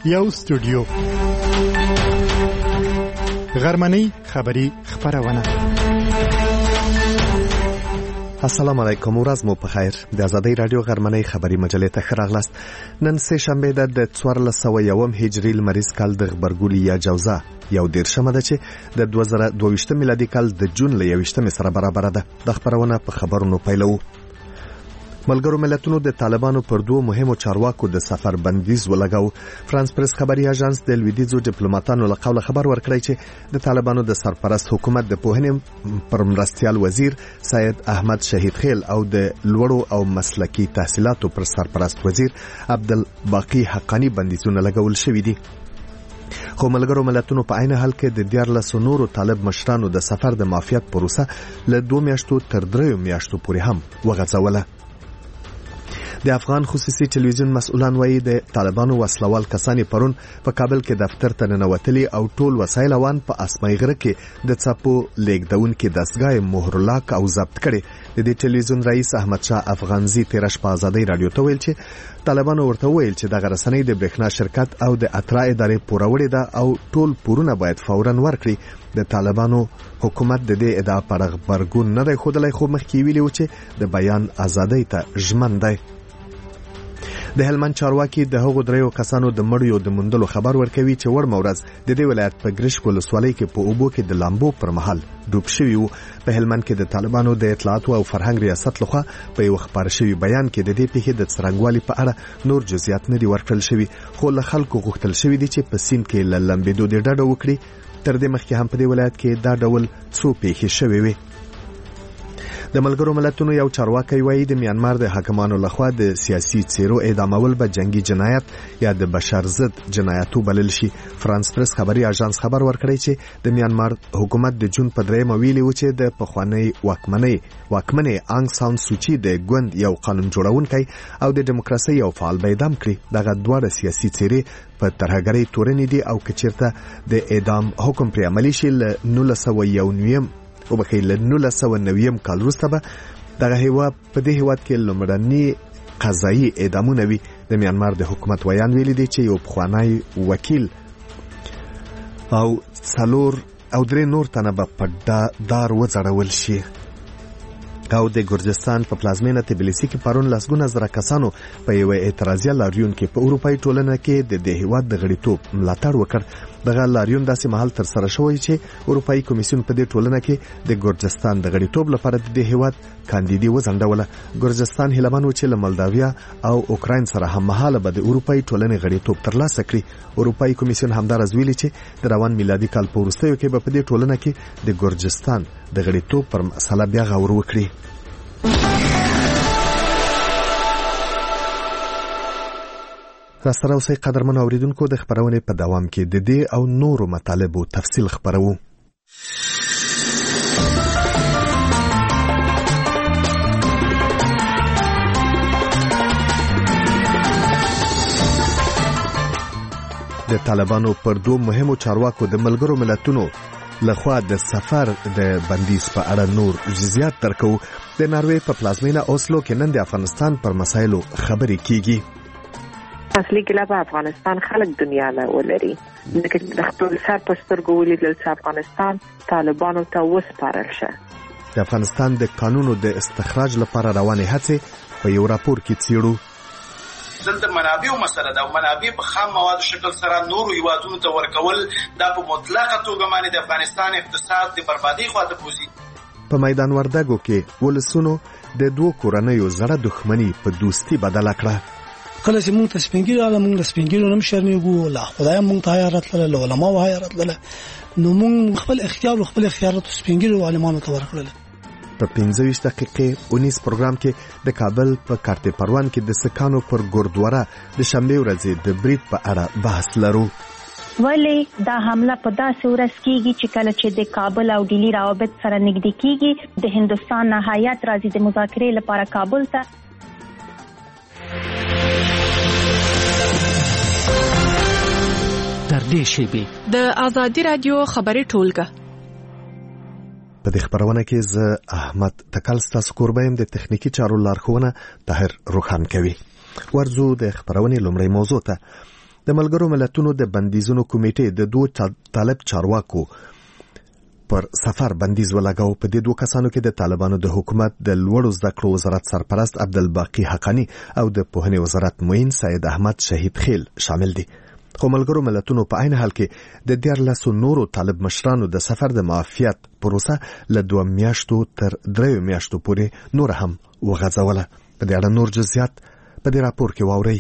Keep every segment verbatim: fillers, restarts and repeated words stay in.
یو استودیو غرمنۍ خبری خبرونه. السلام علیکم، ورځ مو په خیر. د آزادۍ رادیو غرمنۍ خبری مجلې ته ښه راغلاست. نن سه شنبه ده د څوارلس سوه یوم هجري لمریز کال د غبرګولي یا جوزا یو دیرشمه ده چې د دوه زره دوه ویشتم میلادي کال د جون له یویشتمې سره برابر ده. د خبرونه په خبرونو پیلو. ملګرو ملتونو د طالبانو پر دوه مهمو چارواکو د سفر بندیز ولګاو. فرانس پریس خبري اژانس د لویدیځو ډیپلوماټانو له قوله خبر ورکړی چې د طالبانو د سرپرست حکومت د پوهنې پر مرستيال وزیر سید احمد شهید خیل او د لوړو او مسلکی تحصیلاتو پر سرپرست وزیر عبدالباقی حقانی بندیزونه لګول شوی دي. خو ملګرو ملتونو په عین حال کې د دیارلس نورو طالب مشرانو د سفر د معافیت پروسه له دوه میاشتو تر دریو میاشتو پورې هم وغځوله. د افغان خصوصي ټلویزیون مسؤلان وایي د طالبانو وسلوال کسانی پرون په کابل کې دفتر ته ننوتلي او ټول وسایل وان په اسماعي غره کې د څپو لیکدون کې دستګاه مهر لاک او ضبط کړي. د دې ټلویزیون رئیس احمد شاه افغانزي تیر شپه آزادۍ رادیو ته ویل چې طالبانو ورته ویل چې د غرسنۍ د برېښنا شرکت او د اترا ادارې پوروړي ده او ټول پورونه باید فوراً ورکړي. د طالبانو حکومت د دې ادعا پر غبرګون نه دی ښودلی، خو مخکې ویلي و چې د بیان ازادۍ ته ژمن دی. د هلمند چارواکي د هغو دریو کسانو د مړیو د موندلو خبر ورکوي چې وړمه ورځ د دې ولایت په ګرشک ولسوالۍ کې په اوبو کې د لامبو پر مهال ډوب شوي وو. په هلمند کې د طالبانو د اطلاعاتو او فرهنګ ریاست لخوا په یو خبر شوی بیان کې د دې پیښې د څرنګوالي په اړه نور جزئیات نه دي ورکړل شوي، خو له خلکو غوښتل شوی دي چې په سیند کې له لمبېدو د ډډه وکړي. تر دې مخکې هم په دې ولایت کې دا ډول څو پیښې شوې وي. د ملګرو ملتونو یو چارواکي وایي د میانمار د حاکمانو لخوا د سیاسي څیرو اعدامول به جنگي جنایت یا د بشر ضد جنایتو بلل شي. فرانس پریس خبري اژانس خبر ورکړی چې د میانمار حکومت د جون په دریمه ویلي و چې د پخوانی واکمنۍ واکمنې آنګ سان سوچي د ګوند یو قانون جوړونکی او د دیموکراسي یو فعال به اعدام کړي. دغه دواړه سیاسي څیرې په ترهګرۍ تورنې دي او کچیرته د اعدام حکم پرې عملي شي له نولس سوه یو نویم او بخې له نولس سوه نویم کال وروسته به دغه هیواد په دې هیواد کې لومړني قضایي اعدامونه وي. د میانمار د حکومت ویان ویلي دی چې یو پخوانی وکیل او څلور او درې نور تنه به په دار وځړول شي. او د ګرجستان په پلازمینه تبلیسی کې پرون لسګونه زره کسانو په یو اعتراضیه لاریون کې په اروپایي ټولنه کې د دې هیواد د غړیتوب ملاتړ وکړ. دغه لاریون داسې مهال تر سره شوی چې اروپایي کمیسیون په دې ټولنه کې د ګرجستان د غړیتوب لپاره د دې هیواد کاندیدي وځنډوله. ګرجستان هیلمن و چې له مالداویا او اوکراین سره هم مهاله به د اروپایي ټولنې غړیتوب ترلاسه کړي. اروپایي کمیسیون همدارز ویلي چې د روان میلادي کال په وروستیو کې به په دې ټولنه کې د ګرجستان د غړیتوب پر مسله بیا غور وکړي. راستره اوسئ قدرمن اوریدونکو، د خبرونې په دوام کې د دې او نورو مطالبو تفصیل خبرو. د طالبانو پر دوه مهمو چارواکو د ملګرو ملتونو لخوا د سفر د بندیز په اړه نور جزئیات درکو. د ناروې په پلازمینه اوسلو کې نن د افغانستان پر مسایلو خبرې کیږي. اصلي ګلا په افغانستان خلک دنیا له ولري لکه د خپل سر په سترګو ولیدل چې افغانستان طالبانو ته وسپارل شه. د افغانستان د قانونو د استخراج لپاره روانې هڅې په یو راپور کې څیړو. دلته منابع مسله ده او منابع په خام موادو شکل سره نورو هیوادونو ته ورکول دا په مطلقه توګه باندې د افغانستان اقتصاد د بربادۍ خواته بوزي. په میدان وردګو کې ولسونو د دوه کورنیو زړه دښمني په دوستي بدله کړه. کله چې موږ ته سپینګیرو اله موږ له سپینګیرو نه شرمېږو، لا خدای موږ ته حیرت لرله، له علماو حیرت لرله، نو موږ خپل اختیار او خپل اختیارات سپینګیرو علمانو ته ورکړل. په پنځه ویشت دقیقې اونیس پروګرام کې د کابل په کارته پروان کې د سکانو پر ګوردواره د شنبه ورځې د برید په اړه بحث لرو. ولی دا حمله په داسې ورځ کیږي چې کله چې د کابل او ډیلی روابط سره نږدې کیږي، د هندستان نه هیات راځي د مذاکرې لپاره کابل ته. تر دې شیبې د آزادۍ رادیو خبري ټولګه په دې خبرونه کې زه احمد تکل ستاسو کوربایم د تخنیکی چارو لارښوونه طاهر روخان کوي. ورزو د خبرونې لومړی موضوع ته. د ملګرو ملتونو د بندیزونو کمیټې د دوه طالب چارواکو پر سفر بندیز ولګاو. په دې دوه کسانو کې د طالبانو د حکومت د لوړو زده کړو وزارت سرپرست عبدالباقی حقانی او د پوهنې وزارت معین سید احمد شهید خیل شامل دي. خو ملګرو ملتونو په عین حال کې د دیارلسو نورو طالب مشرانو د سفر د معافیت پروسه له دوه میاشتو تر دریو میاشتو پورې نور هم وغځوله. په دې اړه نور جزئیات په دې راپور کې واورئ.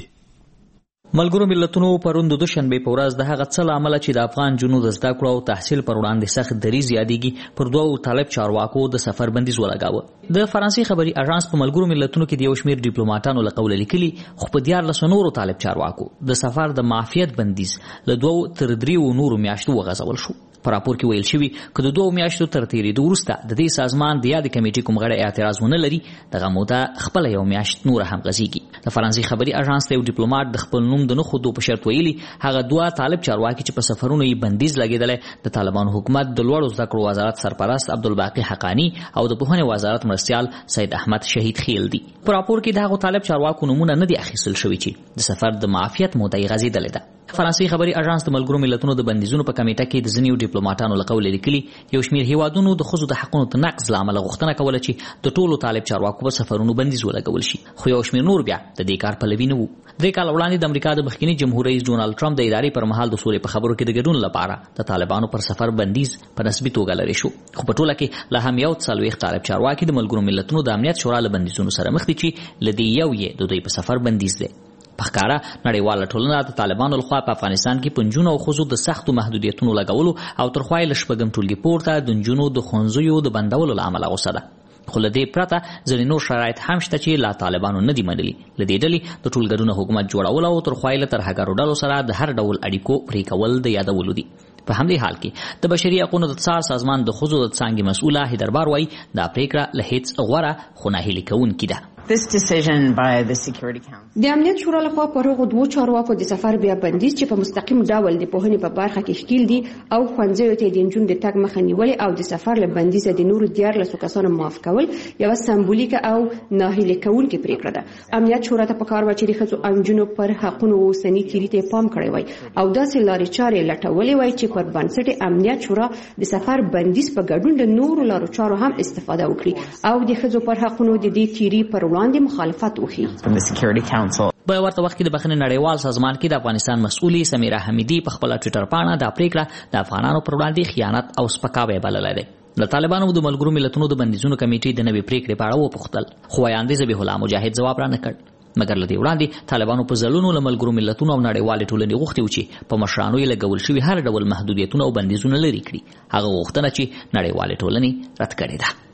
ملګرو ملتونو پرون د دوشنبه په ورځ د هغه څه لامل چې د افغان جنونو د زده کړو او تحصیل پر وړاندې سخت دریځ یادېږي پر دوه طالب چارواکو د سفر بندیز ولګاوه. د فرانسې خبري اژانس په ملګرو ملتونو کې د یو شمېر ډیپلوماټانو له قوله لیکلي خو په دیارلسو نورو طالب چارواکو د سفر د معافیت بندیز له دوه تر دریو نورو میاشتو وغځول شو. په راپور کې ویل شوی که د دوه میاشتو تر تیریدو وروسته د دې سازمان د یاد کمیټې کوم غړی اعتراض ونه لري دغه موده خپل یو میاشت نور هم غځيږي. د فرانسې خبري اژانس ته یو ډیپلوماټ د خپل نوم د نه خودو په شرط ویلي هغه دوه طالب چارواکي چې په سفرونو یې بندیز لګیدل د طالبانو حکومت د لوړو زده کړو وزارت سرپرست عبدالباقی حقانی او د پوهنې وزارت مرستیال سید احمد شهید خیل دي. په راپور کې دغه طالب چارواکو نمونه نه دي اخیستل شوی چې د سفر د معافیت موده یې غځیدلې ده. فرانسې خبري اژانس د ملګرو ملتونو د بندیزونو په کمیټه کې د ځینو ډیپلوماټانو له قوله لیکلي یو شمېر هیوادونو د ښځو د حقونو د نقض له امله غوښتنه کوله چې د ټولو طالب چارواکو په سفرونو بندیز ولګول شي خو یو شمېر نور بیا د دې کار پلوي نه وو. درې کاله وړاندې د امریکا د مخکني جمهور رئیس ډونالډ ټرمپ د ادارې پر مهال د سولې په خبرو کې د ګډون لپاره د طالبانو پر سفر بندیز په نسبي توګه لري شو خو په ټوله کې لا هم یو څلوېښت طالب چارواکي د ملګرو ملتونو د امنیت شورا له بندیزونو سره مخ دي چې له دې یو یې د دوی په سفر بندیز دی. په ښکاره نړیواله ټولنه د طالبانو لخوا په افغانستان کې په نجونو او ښځو د سختو محدودیتونو لګولو او تر خوا یې له شپږم ټولګي پورته د نجونو د ښوونځیو د بندولو له امله غوسه ده. خو له دې پرته ځینې نور شرایط هم شته چې لا طالبانو نه دي منلي. له دې ډلې د ټولګډونه حکومت جوړول او تر خوا یې له ترهګرو ډلو سره د هر ډول اړیکو پرې کول د یادولو دي. په همدې حال کې د بشري حقوقو د څار سازمان د ښځو د څانګې مسؤله هیدربار وایي دا پریکړه له هیڅ غوره خو ناهیلي کوونکې ده. This decision by the Security Council د امنیت شورا لخوا پر هغو دوه چارواکو د سفر بیا بندیز چې په مستقیم ډول د پوهنې په برخه کې ښکیل دي او ښوونځیو ته د نجونو د تګ مخه نیولې او د سفر له بندیزه د نورو دیارلسو کسانو معاف کول یوه سمبولیکه او ناهیلي کوونکې پریکړه ده. امنیت شورا ته پکار وه چې د ښځو او نجونو پر حقونو اوسني تیري ته پام کړی وای او داسې لارې چارې لټولې وای چې پر بنسټ امنیت شورا د سفر بندیز په ګډون د نورو لارو چارو هم استفاده وکړي او د ښځو پر حقونو د دې تیري پر وړاندې مخالفت from the Security Council. په ورته وخت کې د بخښنې نړیوال سازمان کې د افغانستان مسؤلي سمیرا حمیدي په خپل ټویټر باندې دا پریکړه د افغانانو پر وړاندې خیانت او سپکاوی بللې ده. د طالبانو د ملګرو ملتونو د بندیزونو کمیټې د نوې پریکړې په اړه وپوښتل خو وایاندې ذبیح الله مجاهد ځواب را نه کړ مګر له دې وړاندې طالبانو په ځلونو له ملګرو ملتونو او نړیوالې ټولنې غوښتي و چې په مشرانو یې لګول شوي هر ډول محدودیتونه او بندیزونه لرې کړي. هغه غوښتنه چې نړیوالې ټولنې رد کړې ده.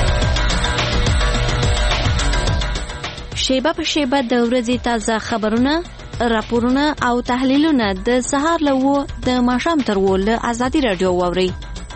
شیبه په شیبه د ورځې تازه خبرونه، راپورونه او تحلیلونه د سهار له و د ماښام تر و له ازادي رادیو واورئ.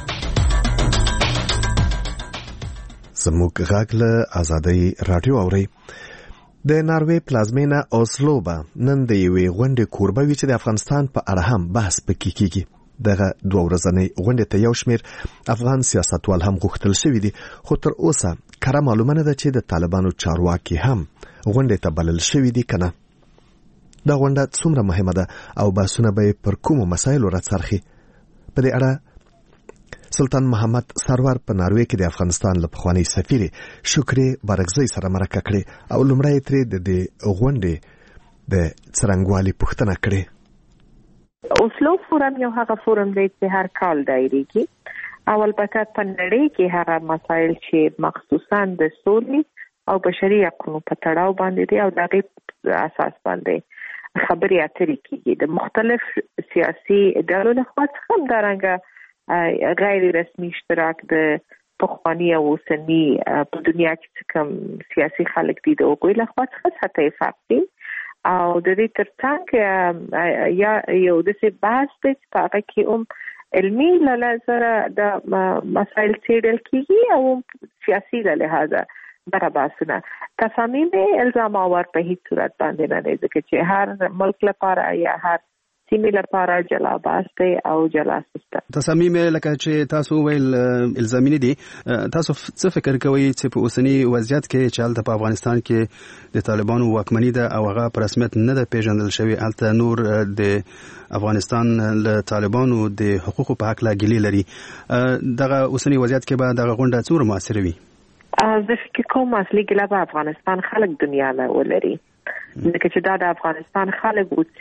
زموږ غږ له ازادي رادیو اورئ. د ناروې پلازمینه اوسلو به نن د یوې غونډې کوربه وي چې د افغانستان په اړه هم بحث پکې کیږي. دغه دوه ورځنۍ غونډې ته یو شمېر افغان سیاستوال هم غوښتل شوي دي خو تر اوسه کره معلومه نه ده چې د طالبانو چارواکي هم غونډې ته بلل شوي دي که نه. دا غونډه څومره مهمه ده او بحثونه به پر کومو مسایلو راڅرخي؟ په دې اړه سلطان محمد سرور په ناروې کې د افغانستان له پخوانۍ سفیرې شکرې بارکزۍ سره مرکه کړې او لومړی ترې د دې غونډې د څرنګوالي پوښتنه کړې. اوسلو فورم یو هغه فورم دی چې هر کال دایریږي او البته په نړۍ کې هغه مسایل چې مخصوصا د سولې او بشري حقوقو په تړاو باندې دي او دغه اساس باندې خبرې اترې کیږي. د مختلف سیاسي ډلو لخوا څخه همدارنګه غیر رسمي اشتراک د پخواني او اوسني په دنیا کې کوم سیاسي خلک دي د هغوی لخوا څخه سطحي فرق دي او د دې ترڅنګ یا یو داسې بحث دی چې په هغه کې هم علمي له نظره د مسایل څېړل کیږي او سیاسي له لحاظه دغه بحثونه تصامیم الزام آور په هیڅ صورت باندې نه دی ځکه چې هر ملک لپاره یا هر سیمې لپاره جلاباس دی او جلاسسته. تصامیم لکه چې تاسو ویل الزامي دي، تاسو څه فکر کوئ چې په اوسنی وضعیت کې چې هلته په افغانستان کې د طالبانو واکمني ده او هغه په رسمیت نه ده پیژندل شوې، هلته نور د افغانستان له طالبانو د حقوقو په حق لا ګیلې لري، دغه اوسنی وضعیت کې به دغه غونډه څومره مؤثره وي؟ زه فکر کوم اصلي ګیله به افغانستان خلک دنیا نه ولري، ځکه چې دا د افغانستان خلک وو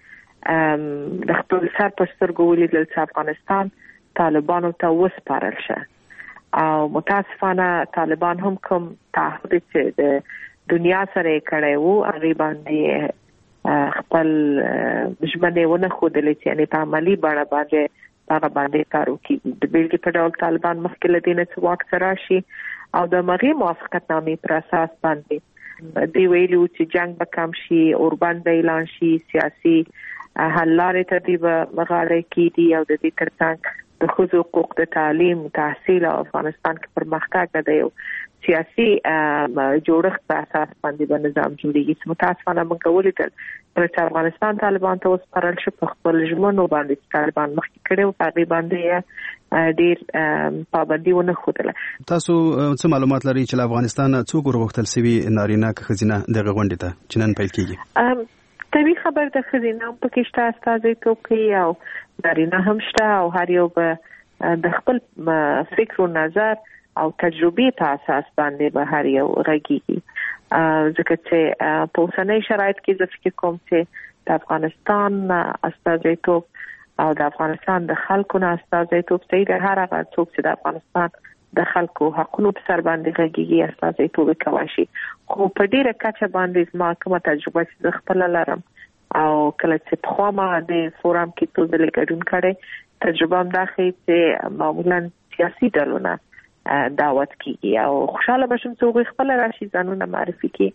چې د خپل سر په سترګو ولیدل چې افغانستان طالبانو ته وسپارل شه، او متاسفانه طالبان هم کوم تعهد چې د دنیا سره کړی وو هغې باندې خپل ژمنې ونه ښودلې چې یعنې په عملي بڼه باندې هغه باندې کار وکړي. د بېلګې په ډول طالبان مخکې له دې نه چې واک ته راشي او د هغې موافقتنامې پر اساس باندې دوی ویلي وو چې جنګ به کم شي، اوربند به اعلان شي، سیاسي حل لارې ته دوی به غاړه کېږدي او د دې تر څنګ د ښځو حقوق، د تعلیم، تحصیل او افغانستان کې پرمختګ نه د یو سیاسي جوړښت په اساس باندې به نظام جوړېږي. چې متاسفانه موږ ولیدل چې افغانستان طالبان ته وسپارل شو، په خپل ژمنو باندې چې طالبان مخکې کړي وو په هغې باندې ډېر پابندي ونه ښودله. تاسو څه معلومات لرئ چې له افغانستان څوک ورغوښتل سوي نارینه که ښځینه دغه غونډې ته چې نن پیل کېږي؟ طبیعي خبر د ښځینه هم پکې شته استازیتوب کوي او نارینه هم شته، او هر یو به د خپل فکر و نظر او تجربې په اساس باندې به هر یو غږیږي، ځکه چې په اوسنۍ شرایط کې زه فکر کوم چې د افغانستان استازیتوب او د افغانستان د خلکو نه استازیتوب صحیح د هر هغه څوک چې د افغانستان د خلکو حقونو په سر باندې غږیږي استازیتوب یې کولی شي. خو په ډېره کچه باندې زما کومه تجربه چې زه خپله لرم او کله چې پخوا ما د فورم کې څو ځلې ګډون کړی، تجربه هم دا ښیي چې معمولا سیاسي ډلونه دعوت کیږي او خوشاله بشم چې هغوی خپله راشي ځانونه معرفي کړي.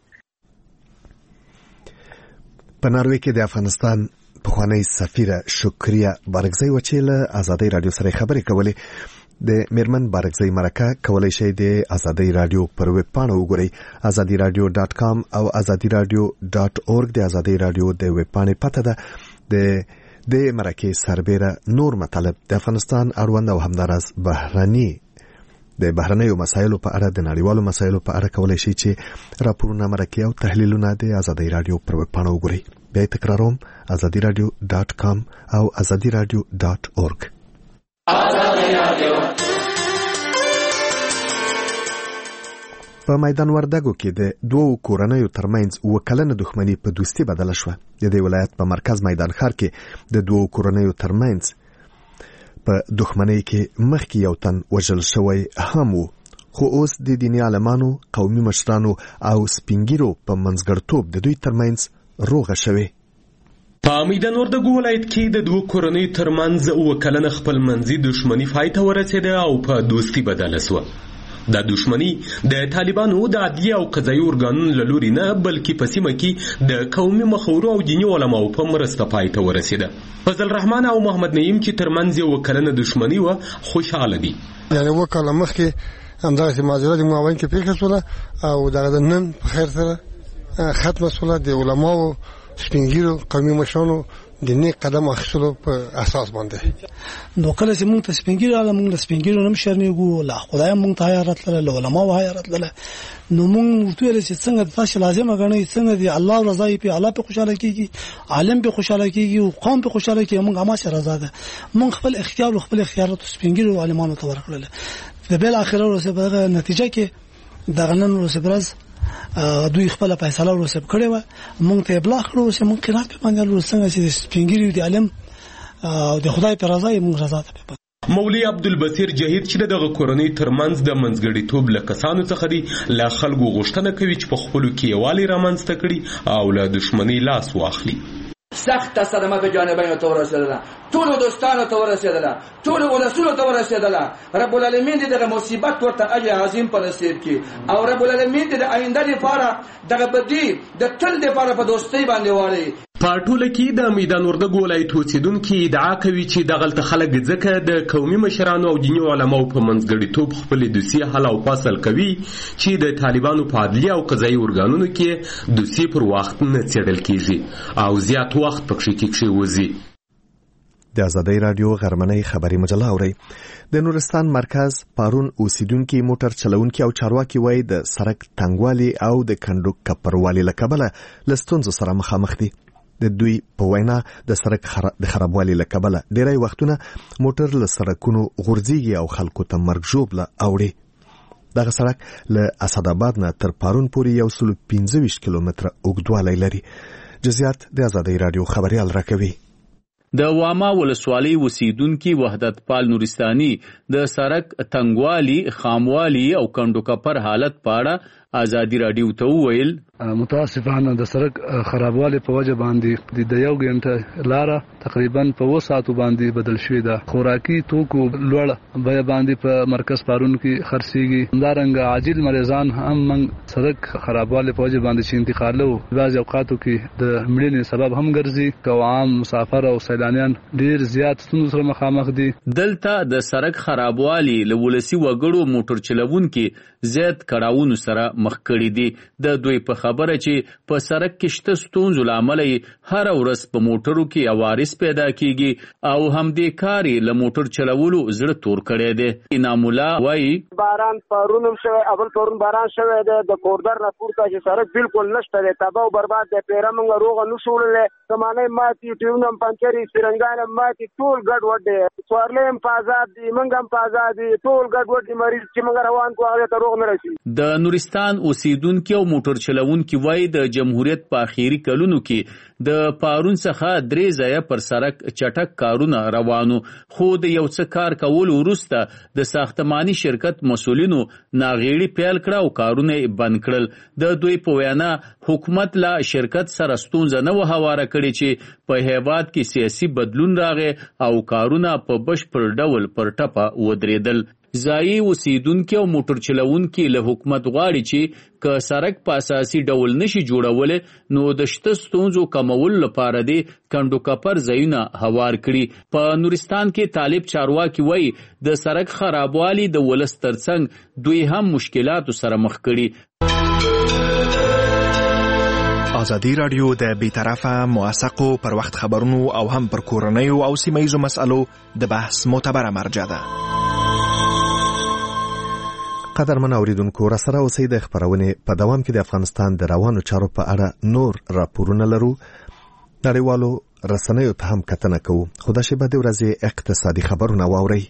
په ناروې کې د افغانستان پخوانی سفیره شکریه بارکزی و چې له ازادۍ راډیو سره خبرې کولې. د میرمن بارکزی مرکه کولای شئ د ازادۍ راډیو پر ویب پاڼه وګورئ، ازادي راډیو ډاټ کام او ازادي راډیو ډاټ اورګ د ازادۍ راډیو د ویب پاڼې پته ده. د د مرکې سربیره نور مطالب د افغانستان اړوند او همداراز بهرني د بهرنیو مسایلو په اړه د نړیوالو مسایلو په اړه کولای شي چې راپورونه، مرکې او تحلیلونه د ازادۍ راډیو پر ویب پاڼه وګورئ. بیا یې تکراروم، ازادي راډیو ډاټ کام او ازادي راډیو ډاټ اورګ. په میدان وردګو کې د دوو کورنیو ترمنځ اوه کلنه دښمني په دوستي بدله شوه. د دې ولایت په مرکز میدان ښار کې د دوو کورنیو ترمنځ په دښمنۍ کې مخکې یو تن وژل شوی هم و، خو اوس د دیني عالمانو، قومي مشرانو او سپینګیرو په منځګړتوب د دوی ترمنځ روغه شوې. په میدان وردګو ولایت کې د دوو کورنیو ترمنځ اوه کلنه خپلمنځي دښمني پای ته ورسېده او په دوستي بدله شوه. دا دښمني د طالبانو د عدلیه او قضایي ارګانونو له لوري نه بلکې په سیمه کې د قومي مخورو او دیني علماو په مرسته پای ته ورسېده. فضل رحمان او محمد نعیم چې ترمنځ یې اوه کلنه دښمني وه خوشحاله دي. یعنې اوه کاله مخکې همدغسې ماجرا د مابین کې پېښه شوله او دغه د نن په خیر سره ختمه شوله. د علماو، سپینګیرو، قومي مشرانو د نیک قدم اخیستلو په اساس باندې. نو کله چې موږ ته سپینګیرو راغله، موږ له سپینګیرو نه هم شرمېږو، له خدای هم موږ ته حیا راتلله، له علماو حیا راتلله. نو موږ ورته ویل چې څنګه تاسو لازمه ګڼئ، څنګه د الله رضا یې پې الله پې خوشحاله کېږي، عالم پې خوشحاله کېږي او قوم پې خوشحاله کېږي، موږ هماسې رضا ده. موږ خپل اختیار او خپل اختیارات سپینګیرو عالمانو ته ورکړله. د بالاخره وروسته په دغه نتیجه کې دغه نن وروسته ورځ دوی خپل فیصله ورسره کړې و، موږ ته ابلاغ کړو چې موږ قرات په باندې ورسنګ چې سپینګیری دی عالم او د خدای پر رضا یې موږ رضا ته. مولوی عبدالبصیر جهید چې دغه کورنۍ ترمنځ د منځګړیتوب له کسانو څخه دی، له خلکو غوښتنه کوي چې په خپلو کې یووالی رامنځته کړي او له دښمنۍ لاس واخلي. سخت صدمه به جانبین ته ورسېدله، ټولو دوستانو ته ورسېدله، ټولو ولسونو ته ورسېدله. رب العالمین دې دغه مصیبت ورته اجر عظیم په نصیب کړي او رب العالمین دې د آینده لپاره دغه بدی د تل لپاره په دوستۍ باندې واړي. په ټوله کې د میدان وردګو ولایت اوسېدونکي ادعا کوي چې دغلته خلک ځکه د قومي مشرانو او دیني علماو په منځګړیتوب خپلې دوسیې حل او فصل کوي چې د طالبانو په عدلیه او قضایي ارګانونو کې دوسیې پر وخت نه څېړل کېږي او زیات وخت پکښې کېږي وځي. د ازادۍ رادیو غرمنۍ خبري مجله اوري. د نورستان مرکز پارون اوسیدونکو موټر چلونکي او چارواکي وای د سړک تنګوالي او د کندو کپروالي لکبله لستونزو سره مخامخ دي. د دوی په وینا د سړک خراب د خرابوالي لکبله ډیری وختونه موټر له سړکونو غورځيږي او خلکو ته مرګ ژوبله اوړي. دغه سړک له اسداباد نه تر پارون پورې یو سل پنځه ویشت کیلومتره اوږدوالی لري. جزئیات د ازادۍ رادیو خبريال راکوي. د واما ولسوالۍ اوسیدونکي وحدت پال نورستاني د سړک تنګوالي، خاموالي او کندو کپر حالت په اړه ازادي رادیو ته وویل. متاسفانه د سړک خرابوالي په وجه باندې د یو غنټه لاره تقریبا په و ساعتو باندې بدل شوې ده. خوراکي توکو لوړ بیه باندې په مرکز پارون کې خرڅيږي. همدارنګه عاجل مریضان هم من سړک خرابوالي په وجه باندې چې انتقالو بعض اوقاتو کې د مړینې سبب هم ګرځي. کو عام مسافر او سیلانیان ډیر زیات ستونزو سره مخامخ دي. دلته د سړک خرابوالي له ولسی وګړو موټر چلوونکي زیات کړهونو سره مخ کړي دي. د دوی په خبره چې په سړک کې شته ستونزو لامل هر ورځ په موټرو کې عوارض پیدا کیږي او هم دې کاری له موټر چلولو زړه تور کړي دي. انامولا وایي باران پرونم شوی اول پرون باران شوی د کوردر نه پورته چې سړک بالکل نشته دی، تباہ او برباد دی. پیرمنګ روغ نه شولې زمانه ماتي ټیونم پنچري سرنګان ماتي ټول ګډ وډ دي. سوارلې هم آزاد دي، منګ هم آزاد دي، ټول ګډ وډ دي. مریض چې موږ روان کو هغه ته روغ نه رسي. د نورستان اوسیدونکو او موټر چلوونکو وای د جمهوریت په اخیری کلونو کې د پارون څخه درې ځای پر سړک چټک کارونه روانو، خو د یو څه کار کول وروسته د ساختماني شرکت مسولینو ناغېړي پیل کړه او کارونه بند کړل. د دوی په وینا حکومت لا شرکت سره ستونزه نه و هواره کړي چې په هیواد کې سیاسي بدلون راغی او کارونه په بشپړ ډول پر ټپه ودرېدل. ځایي اوسیدونکي او موټر چلوونکي له حکومت غواړي چې که سړک په اساسي ډول نشي جوړولی نو د شته ستونزو کمولو لپاره دې کندو کپر ځایونه هوار کړي. په نورستان کې طالب چارواکي وایي د سړک خرابوالي د ولس ترڅنګ دوی هم مشکلاتو سره مخ کړي. ازادي رادیو د بیطرفه موثقو پر وخت خبرونو او هم پر کورنیو او سیمه‌ییزو مسألو د بحث معتبره مرجع ده. قدرمن اوریدونکو، را سره اوسئ د خبرونې په دوام کې د افغانستان د روانو چارو په اړه نور راپورونه لرو. نړیوالو رسنیو ته هم کتنه کوو، خو دا شیبه د ورځې اقتصادي خبرونه واورئ.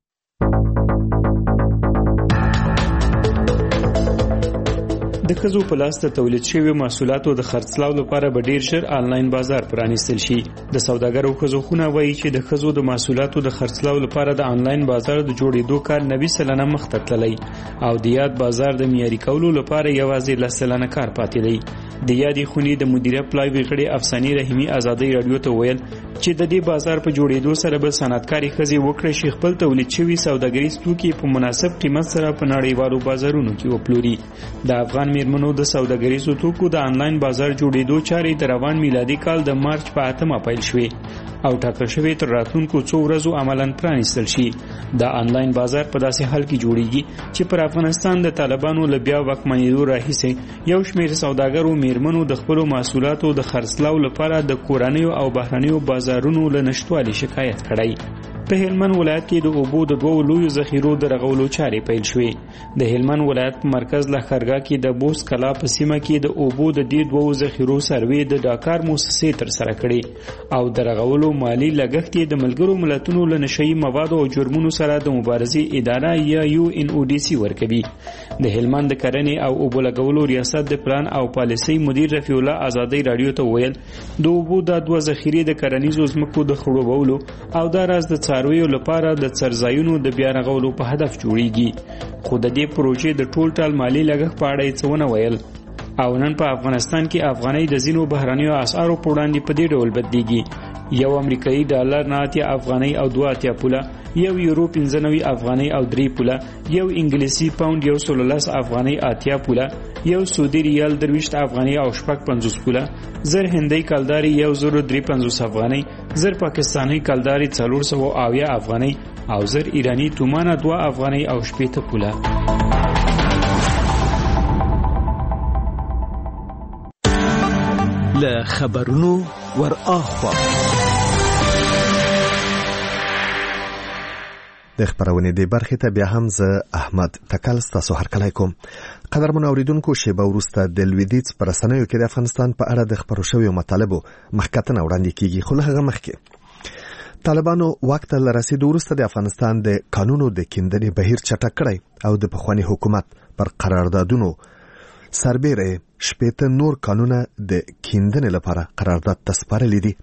د ښځو په لاس ته تولید شوي محصولاتو د خرڅلاو لپاره به ډیر ژر آنلاین بازار پرانیستل شي. د سوداګرو ښځو خونه وایي چې د ښځو د محصولاتو د خرڅلاو لپاره د آنلاین بازار د جوړېدو کار نوي سلنه مخته تللی او د یاد بازار د معیاري کولو لپاره یوازې لس سلنه کار پاتې دی. د یادې خونې د مدیره پلای غړي افساني رحیمي ازادۍ رادیو ته ویل چې د دې بازار په جوړېدو سره به صنعتکاري ښځې وکړي چې خپل تولید شوي سوداګریز توکي په مناسب قیمت سره په نړیوالو بازارونو کې وپلوري. د افغان میرمنو د سوداګریزو توکو د آنلاین بازار جوړېدو چارې د روان میلادي کال د مارچ په اتمه پیل شوې او ټاکل شوی تر راتلونکو څو ورځو عملاً پرانیستل شي. د آنلاین بازار په داسې حال کې جوړیږي چې پر افغانستان د طالبانو له بیا واکمنېدو راهیسې یو شمېر سوداګرو میرمنو د خپلو محصولاتو د خرڅلاو لپاره د کورنیو او بهرنیو بازارونو له نشتوالي شکایت کړی. په هلمند ولایت کې د اوبو د دوو لویو ذخیرو د رغولو چارې پیل شوې. د هلمند ولایت په مرکز لښکرګاه کې د بوس کلا په سیمه کې د اوبو د دې دوو ذخیرو سروې د ډاکار موسسې ترسره کړې او د رغولو مالی لګښت یې د ملګرو ملتونو له نشهیي موادو او جرمونو سره د مبارزې اداره یا یو ان او ډي سي ورکوي. د هلمند د کرنې او اوبو لګولو ریاست د پلان او پالیسۍ مدیر رفیع الله ازادۍ رادیو ته ویل د اوبو د دوه ذخیرې د کرنیزو ځمکو د خړوبولو او دا راز د څارویو لپاره د څرځایونو د بیا رغولو په هدف جوړیږي. خو د دې پروژې د ټول ټال مالی لګښت په اړه یې څه ونه ویل. او نن په افغانستان کې افغانۍ د ځینو بهرنیو اسعارو په وړاندې په دې ډول بدلیږي. یو امریکایي ډالر نه اتیا افغانۍ او دوه اتیا پوله، یو یورو پنځه نوي افغانۍ او درې پوله، یو انګلیسي پاوند یو سل لس افغانۍ اتیا پوله، یو سعودي ریال درویشت افغانۍ او شپږ پنځوس پوله، زر هندۍ کلداري یو زر درې پنځوس افغانۍ، زر پاکستاني کلداري څلور سوه اویا افغانۍ او زر ایرانی تومانه دوه افغانۍ او شپېته پوله. له خبرونو ور اخوا د خبرونې د برخې ته بیا هم زه احمد تکل ستاسو هرکلی کوم. قدرمن اوریدونکو، شیبه وروسته د لویدیځ په رسنیو کې د افغانستان په اړه د خپرو شویو مطالبو مخکتنه وړاندې کیږي، خو له هغه مخکې طالبانو واک ته له رسیدو وروسته د افغانستان د قانونو د کیندنې بهیر چټک کړی او د پخواني حکومت پر قراردادونو سربیره شپېته نور قانونه د کیندنې لپاره قرارداد ته سپارلي دي.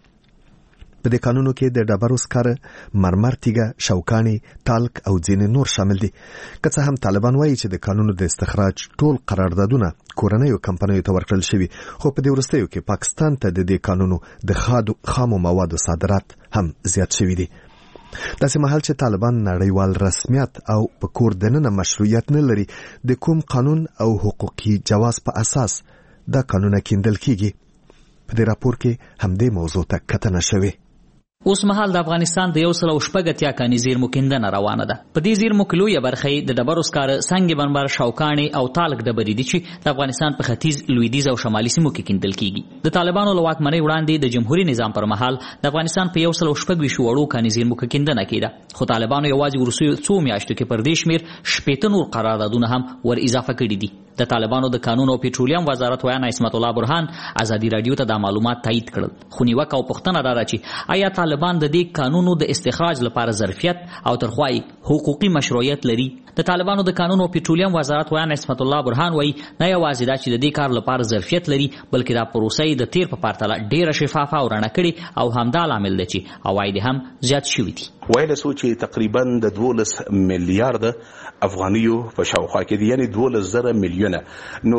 په دې قانونو کې د ډبرو سکاره، مرمر تیږه، شوکانې، تالک او ځینې نور شامل دي. که څه هم طالبان وایي چې د قانونو د استخراج ټول قراردادونه کورنیو کمپنیو ته ورکړل شوي، خو په دې وروستیو کې پاکستان ته د دې قانونو د خامو موادو صادرات هم زیات شوي دي. داسې مهال چې طالبان نړیوال رسمیت او په کور دننه مشروعیت نه لري، د کوم قانون او حقوقي جواز په اساس دا قانونه کیندل کیږي. په دې راپور کې همدې موضوع ته کتنه شوې. اوس مهال د افغانستان د یو سل او شپږ اتیا کاني زیرمو کیندنه روانه ده. په دې زیرمو کې لویه برخه د ډبرو سکاره، سنگ مرمر، شوکانې او تالک ډبرې دي چې د افغانستان په ختیځ، لویدیځ او شمالي سیمو کې کیندل کیږي. د طالبانو له واکمنۍ وړاندې د جمهوریت نظام پر مهال د افغانستان په یو سل او شپږ ویشت وړو کاني زیرمو کې کیندنه کیده، خو طالبانو یوازې وروستیو څو میاشتو کې پر دې شمیر شپېته نور قراردادونه هم ور اضافه کړي دي. د طالبانو د قانون او پټرولیم وزارت ویاند عصمت الله برهان ازادي رادیو ته د معلومات تایید کړل، خو نیوکه او پوښتنه دا ده چې آیا طالبان د دې قانونو د استخراج لپاره ظرفیت او ترخوای حقوقي مشروعیت لري؟ د طالبانو د قانون او پټرولیم وزارت ویاند عصمت الله برهان وایي نه یوازې دا چې د دې کار لپاره ظرفیت لري، بلکې دا پروسه د تیر په پرتله ډیره شفافه او رڼه کړي او همدا لامل دی چې عواید هم زیات شوي دي. ویل سو چې تقریبا د دولس میلیارډ افغانیو په شاوخوا کې دي، یعنی دولس زره میلیونه. نو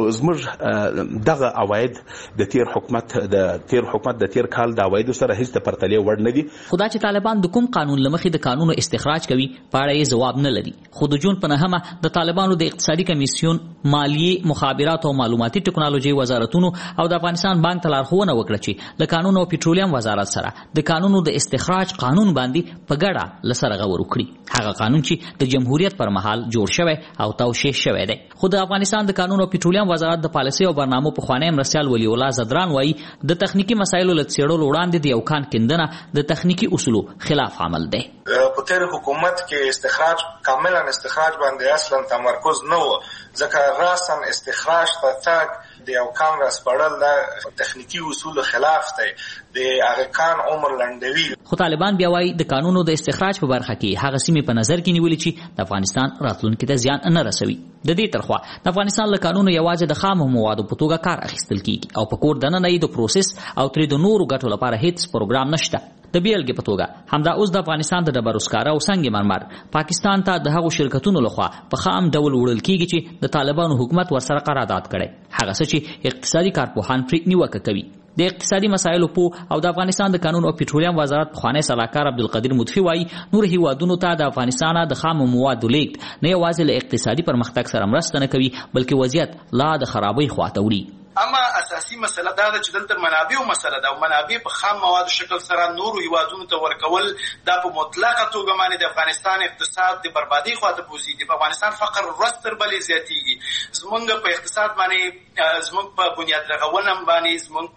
زموږ دغه عواید د تیر حکومت د تیر حکومت د تیر کال د عوایدو سره هیڅ پرتله وړ نه دي. خدا چې طالبان د کوم قانون لمخې د قانونو استخراج کوي په اړه یې ځواب نه لري. خو د جون په نهمه د طالبانو د اقتصادي کمیسیون، مالیې، مخابرات او معلوماتي ټکنالوژي وزارتونو او د افغانستان بانک ته لارښوونه وکړه چې د قانون او پټرولیم وزارت سره د قانونو د استخراج قانون باندې په ګډه لسره غور وکړي، هغه قانون چې د جمهوریت پر مهال جوړ شوی او توشیح شوی دی. خو د افغانستان د قانون او پټرولیم وزارت د پالیسي او برنامو په خوانی مرستیال ولی الله زدران وایي د تخنیکی مسایلو له څېړلو وړاندې د یو کان کیندنه د تخنیکی اصولو خلاف عمل دی. په تیر حکومت کې استخراج کاملا استخراج باندې اصلا تمرکز نه و، ځکه راسن استخراج ته تک د یو کان راسپړل د تخنیکی اصولو خلاف دی، د هغه کان عمر لنډوي. خو طالبان بیا وایي د قانونو د استخراج په برخه کې هغه سیمې په نظر کې نیولې چې د افغانستان راتلونکي ته زیان نه رسوي. د دې ترخوا د افغانستان له قانونو یوازې د خامو موادو په توګه کار اخیستل کیږي او په کور دننه یې د پروسس او ترې د نورو ګټو لپاره هیڅ پروګرام نشته. د بیلګې په توګه همدا اوس د افغانستان د ډبرو سکاره او سنگ مرمر پاکستان ته د هغو شرکتونو لخوا په خام ډول وړل کیږي چې د طالبانو حکومت ورسره قرارداد کړي، هغه څه چې اقتصادي کارپوهان پرې نیوکه کوي. د اقتصادي مسایلو په او د افغانستان د قانون او پټرولیم وزارت خوانی صلاحکار عبدالقدیر مدفي وایي نور هیوادونو ته د افغانستان د خامو موادو لیږد نه یوازې له اقتصادي پرمختګ سره مرسته نه کوي، بلکې وضعیت لا د خرابۍ خواته وړي. اما اساسي مسله دا ده چې دلته منابع مسله ده او منابع په خام موادو شکل سره نورو هیوادونو ته ورکول دا په مطلقه توګه باندې د افغانستان اقتصاد د بربادي خواته بوزي. د افغانستان فقر ورځ تر بلې زیاتېږي، زمونږ په اقتصاد باندې، زمونږ په بنیاد رغونه باندې، زمونږ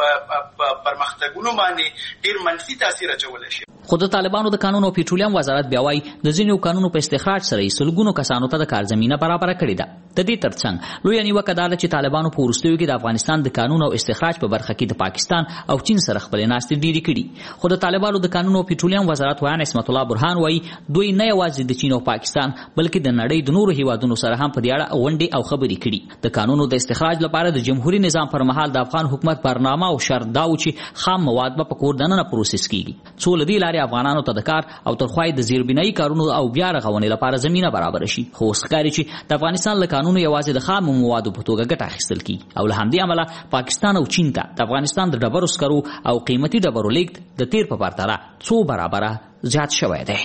په پرمختګونو باندې ډېر منفي تاثیر اچولی شي. خو د طالبانو د قانون او پټرولیم وزارت بیا وایي د ځینو قانونو په استخراج سره یې سلګونو کسانو ته د کار زمینه برابره کړې ده. د دې ترڅنګ لویه نیوکه دا ده چې طالبانو په وروستیو کې د افغانستان د قانون او استخراج په برخه کې د پاکستان او چین سره خپلې ناستې ډېرې کړي. خو د طالبانو د قانون او پټرولیم وزارت ویاند عصمت الله برهان وایي دوی نه یوازې د چین او پاکستان بلکې د نړۍ د نورو هیوادونو سره هم په دې اړه غونډې او خبرې کړي. د قانونو د استخراج لپاره د جمهوریت نظام پر مهال د افغان حکومت برنامه او شرط دا و چې خام مواد به په کور دننه پروسس کیږي، څو له دې لارې افغانانو ته د کار او ترخوای د زیربنایي کارونو او بیا رغونې لپاره زمينه برابر شي. خو ښکاري چې د افغانستان له قانونو یوازې د خام موادو په توګه ګټه اخیستل کیږي او له همدې امله پاکستان او چین ته د افغانستان د ډبرو سکرو او قیمتي ډبرو لیږد د تیر په پرتله څو برابره زیات شوی دی.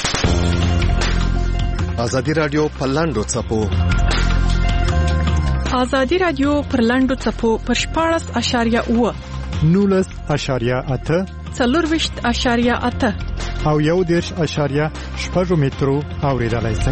ازادي رادیو په لاندو څپو ازادي رادیو پر لاندو څپو پر شپاړس اشاریه اوه نولس اشاریه اته څلورویشت اشاریه اته او یو دېرش اشاریه شپږ مترو اوریدلای شئ.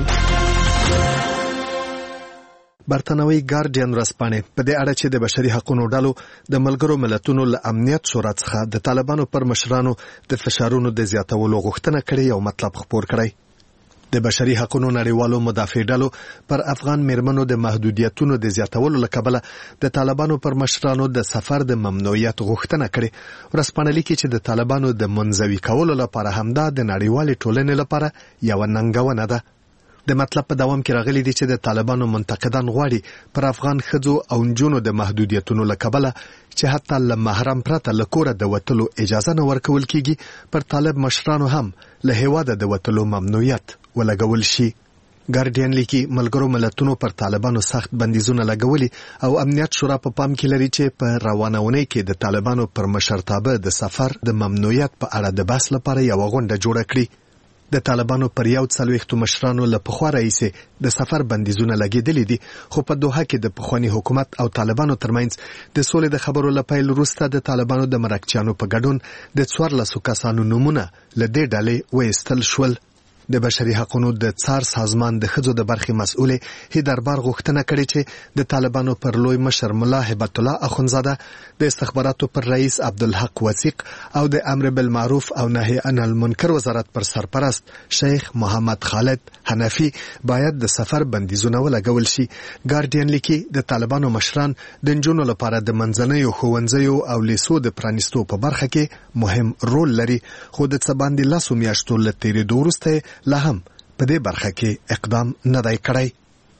برتانوي ګارډین ورځپاڼې په دې اړه چې د بشري حقوقو ډلو د ملګرو ملتونو له امنیت شورا څخه د طالبانو پر مشرانو د فشارونو د زیاتولو غوښتنه کړې یو مطلب خپور کړی. د بشري حقوقو نړیوالو مدافع ډلو پر افغان میرمنو د محدودیتونو د زیاتولو لپاره د طالبانو پر مشرانو د سفر د ممنوعیت غوښتنه کړې. ورځپاڼه لیکي چې د طالبانو د منزوي کولو لپاره همدا د نړیوالې ټولنې لپاره یو ننګونه ده. د مطلب په دوام کې راغلي دي چې د طالبانو منتقدان غواړي پر افغان ښځو او نجونو د محدودیتونو لپاره چې حتی له محرم پرته له کوره د وتلو اجازه نه ورکول کیږي پر طالب مشرانو هم له هیواده د وتلو ممنوعیت ولګول شي. ګارډین لیکي ملګرو ملتونو پر طالبانو سخت بندیزونه لګولي او امنیت شورا په پام کې لري چې په روانونې کې د طالبانو پر مشرتابه د سفر د ممنوعیت په اړه د بحث لپاره یو غونډه جوړه کړي. د طالبانو پر یو څلوېښتو مشرانو له پخوا راهیسې د سفر بندیزونه لګېدلي دي، خو په دوحه کې د پخواني حکومت او طالبانو ترمنځ د سولې د خبرو له پیل وروسته د طالبانو د مرکچیانو په ګډون د څوارلسو کسانو نومونه له دې ډلې وایستل شول. د بشري حقوقو د څار سازمان د ښځو د برخې مسؤلې هی دربار غوښتنه کړې چې د طالبانو پر لوی مشر ملا هبت الله اخونزاده، د استخباراتو پر رئیس عبدالحق وثیق او د امر بالمعروف او نهی عن المنکر وزارت پر سرپرست شیخ محمد خالد حنفي باید د سفر بندیزونه ولګول شي. ګارډین لیکي د طالبانو مشران د نجونو لپاره د منځنیو ښوونځیو او لیسو د پرانیستو په برخه کې مهم رول لري، خو د څه باندې لسو میاشتو له تېرېدو وروسته لا هم په دې برخه کې اقدام نه دی کړی.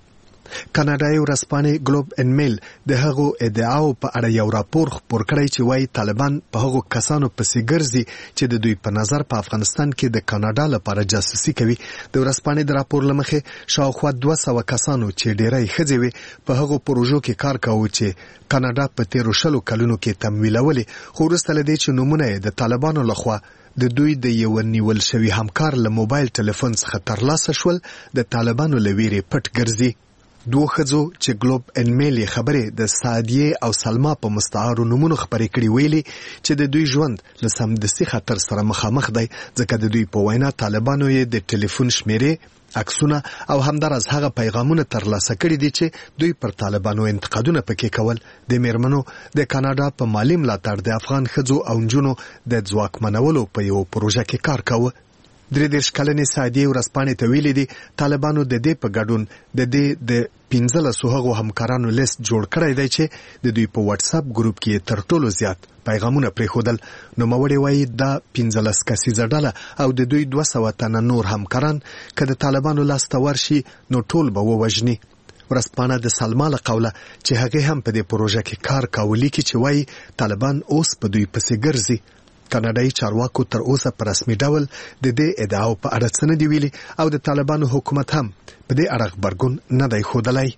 کاناډایي ورځپاڼې ګلوب ان میل د هغو ادعاو په اړه یو راپور خپور کړی چې وایي طالبان په هغو کسانو پسې ګرځي چې د دوی په نظر په افغانستان کې د کاناډا لپاره جاسوسي کوي. د ورځپاڼې د راپور له مخې شاوخوا دوه سوه کسانو چې ډیری ښځې وې په هغو پروژو کې کار کاوه چې کاناډا په تیرو شلو کلونو کې تمویلولې، خو وروسته له دې چې نومونه یې د طالبانو لخوا د دوی د یو نیول شوي همکار له موبایل ټلیفون څخه ترلاسه شول د طالبانو له ویرې پټ ګرځي. دوه ښځو چې ګلوب ان میل خبرې د سعدیه او سلما په مستعارو نومونو خبرې کړي ویلي چې د دوی ژوند له سمدستي خطر سره مخامخ دی، ځکه د دوی په وینا طالبانو یې د ټلیفون شمیرې، عکسونه او همدارس هغه پیغامونه ترلاسه کړي دي چې دوی پر طالبانو انتقادونه پکې کول. د میرمنو د کاناډا په مالی ملاتړ د افغان ښځو او نجونو د ځواکمنولو په یو پروژه کې کار کاوه. درې دېرش کلنې سعدیې ورځپاڼې ته ویلي دي طالبانو د دې په ګډون د دې د پنځلسو هغو همکارانو لیست جوړ کړی دی چې د دوی په واتس اپ ګروپ کې تر ټولو زیات پیغامونه پرېښودل. نوموړی وایي دا پنځلس کسیزه ډله او د دوی دوه سوه تنه نور همکاران که د طالبانو لاسته ورشي نو ټول به ووژني. ورځپاڼه د سلما له قوله چې هغې هم په دې پروژه کې کار کاوه لیکي چې وایي طالبان اوس په دوی پسې ګرځي. کاناډایي چارواکو تر اوسه په رسمي ډول د دې ادعاو په اړه څه نه دي ویلي او د طالبانو حکومت هم په دې اړه غبرګون نه دی ښودلی.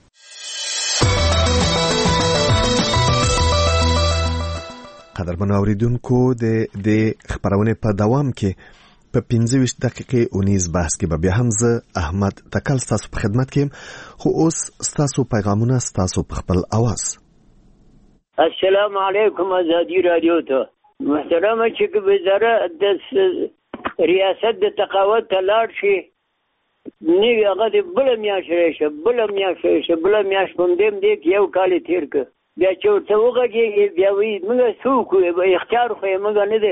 قدرمنو اوریدونکو د دې خپرونې په دوام کې په پنځه ویشت دقیقې اونیز بحث کې به بیا هم زه احمد تکل ستاسو په خدمت کې یم، خو اوس ستاسو پیغامونه ستاسو په خپل اواز. السلام علیکم ازادي رادیو ته محترمه چې وزارت د ریاست د تقاعد ته لاړ شي نوی هغه د بله میاشت راشي بله میاشت راشي بله میاشت په همدې همدې کې یو کال یې تېر کړ، بیا چې ورته وغږېږي بیا وایي موږ څه وکړو، اختیار خو یې موږ نه دی.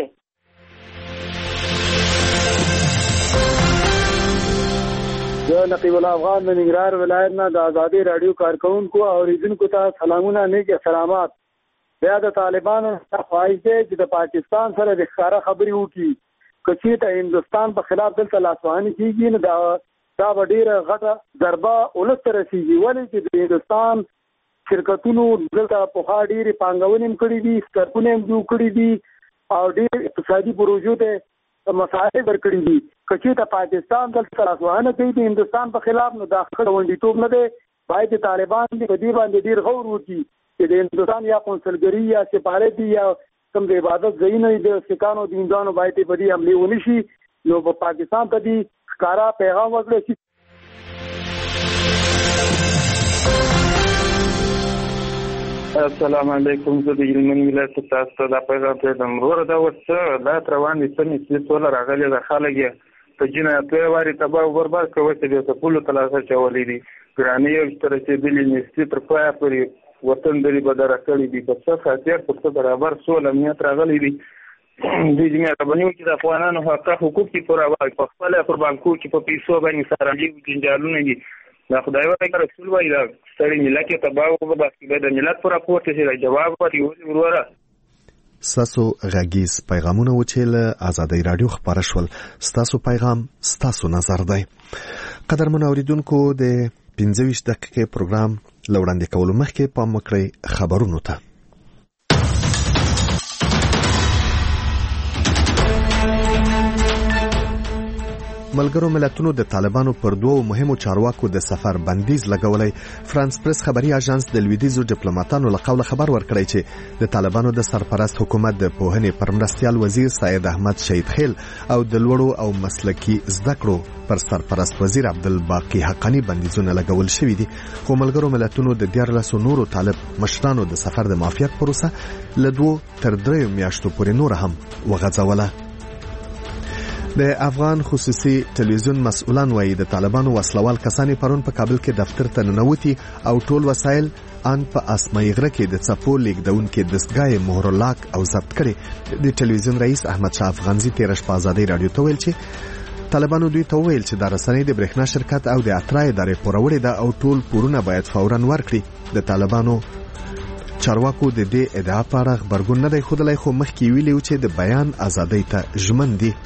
زه نقیب الله افغان د ننګرهار ولایت نه د ازادي راډیو کارکوونکو او اوریدونکو ته سلامونه، نیک احترامات. بیا د طالبانو خواهش دی چې د پاکستان سره د ښکاره خبرې وکړي، که چېرته هندوستان په خلاف دلته لاسوهنې کېږي نو دا دا به ډېره غټه ضربه ولس ته رسېږي، ولې چې د هندوستان شرکتونو دلته پخوا ډېرې پانګونې هم کړي دي، سړکونه هم جوړ کړي دي او ډېر اقتصادي پروژو ته مساعد ورکړي دي. که چېرته پاکستان دلته لاسوهنه کوي د هندوستان په خلاف نو دا ښه ګاونډیتوب نه دی. باید د طالبان دې په دې باندې ډېر غور وکړي چې د هندوستان یا قونسلګري یا سفارت یا کوم د عبادت ځایونه د سکانو د هندوانو باید په دې حملې ونه شي، نو په پاکستان ته دې ښکاره پیغام ورکړی شي. السلام علیکم، زه د هلمند ولایت تاسو ته دا پیغام پرېږدم. وروره دا اوس څه لات روان دي، څه نسبي سوله راغلې ده، خلک یې په جنایتویه وارې تباه او برباد کوي چې د ټپلو ته لاس اچولی دي، ګرانۍ یو ته رسېدلي نسبي تر پایه پورې وطن درې بدره کړي دي، په څه خاطر پر څه برابر سوله امنیت راغلی دي. د جمعیتونو کې د افغانانو حق حقوق کې پوره وای په خپل پر بانکو کې په پیسو باندې سره لږ جنجالونه دي دا خدای وایي رسول وایي دا ستړي ملت ته تباہ او باسي د ملت پر راپورته شي جواب ورکړي وروره ستاسو غږیز پیغامونه و چې له آزادۍ رادیو خبره شول. ستاسو پیغام ستاسو نظر دی. قدرمن اوریدونکو د پنځه ویشت دقیقې پروګرام لوړاندې کولو مخکې پام وکړئ خبرونو ته. ملګرو ملتونو د طالبانو پر دوو مهمو چارواکو د سفر بندیز لګولای. فرانس پریس خبري اژانس د لویدیزو ډیپلوماټانو له قوله خبر ورکړی چې د طالبانو د سرپرست حکومت د پوهنې پرمرستیال وزیر سید احمد شهید خیل او د لوړو او مسلکی زده کړو پر سرپرست وزیر عبدالباقی حقانی بندیزونه لګول شوی دي. خو ملګرو ملتونو د دیارلسو نورو طالب مشرانو د سفر د معافیت پروسه له دوو تر دریو میاشتو پورې نور هم وغځوله. د افغان خصوصي ټلویزیون مسؤلان وایي د طالبانو وسلوال کسانی پرون په کابل کې دفتر ته ننوتي او ټول وسایل ان په اسماعي غره کې د څپو لیکدونکو دستګاه مهر لاک او ضبط کړي. د ټلویزیون رئیس احمد شاه افغانزي تیر شپه آزادۍ رادیو ته ویل چې طالبانو دوی ته ویل چې د رسنۍ د برېښنا شرکت او د اترا ادارې پوروړي ده او ټول پورونه باید فورا ورکړي. د طالبانو چارواکو د دې ادعا په اړه خبرګون نه دی ښودلی، خو مخکې ویلي و چې د بیان آزادۍ ته ژمن دي.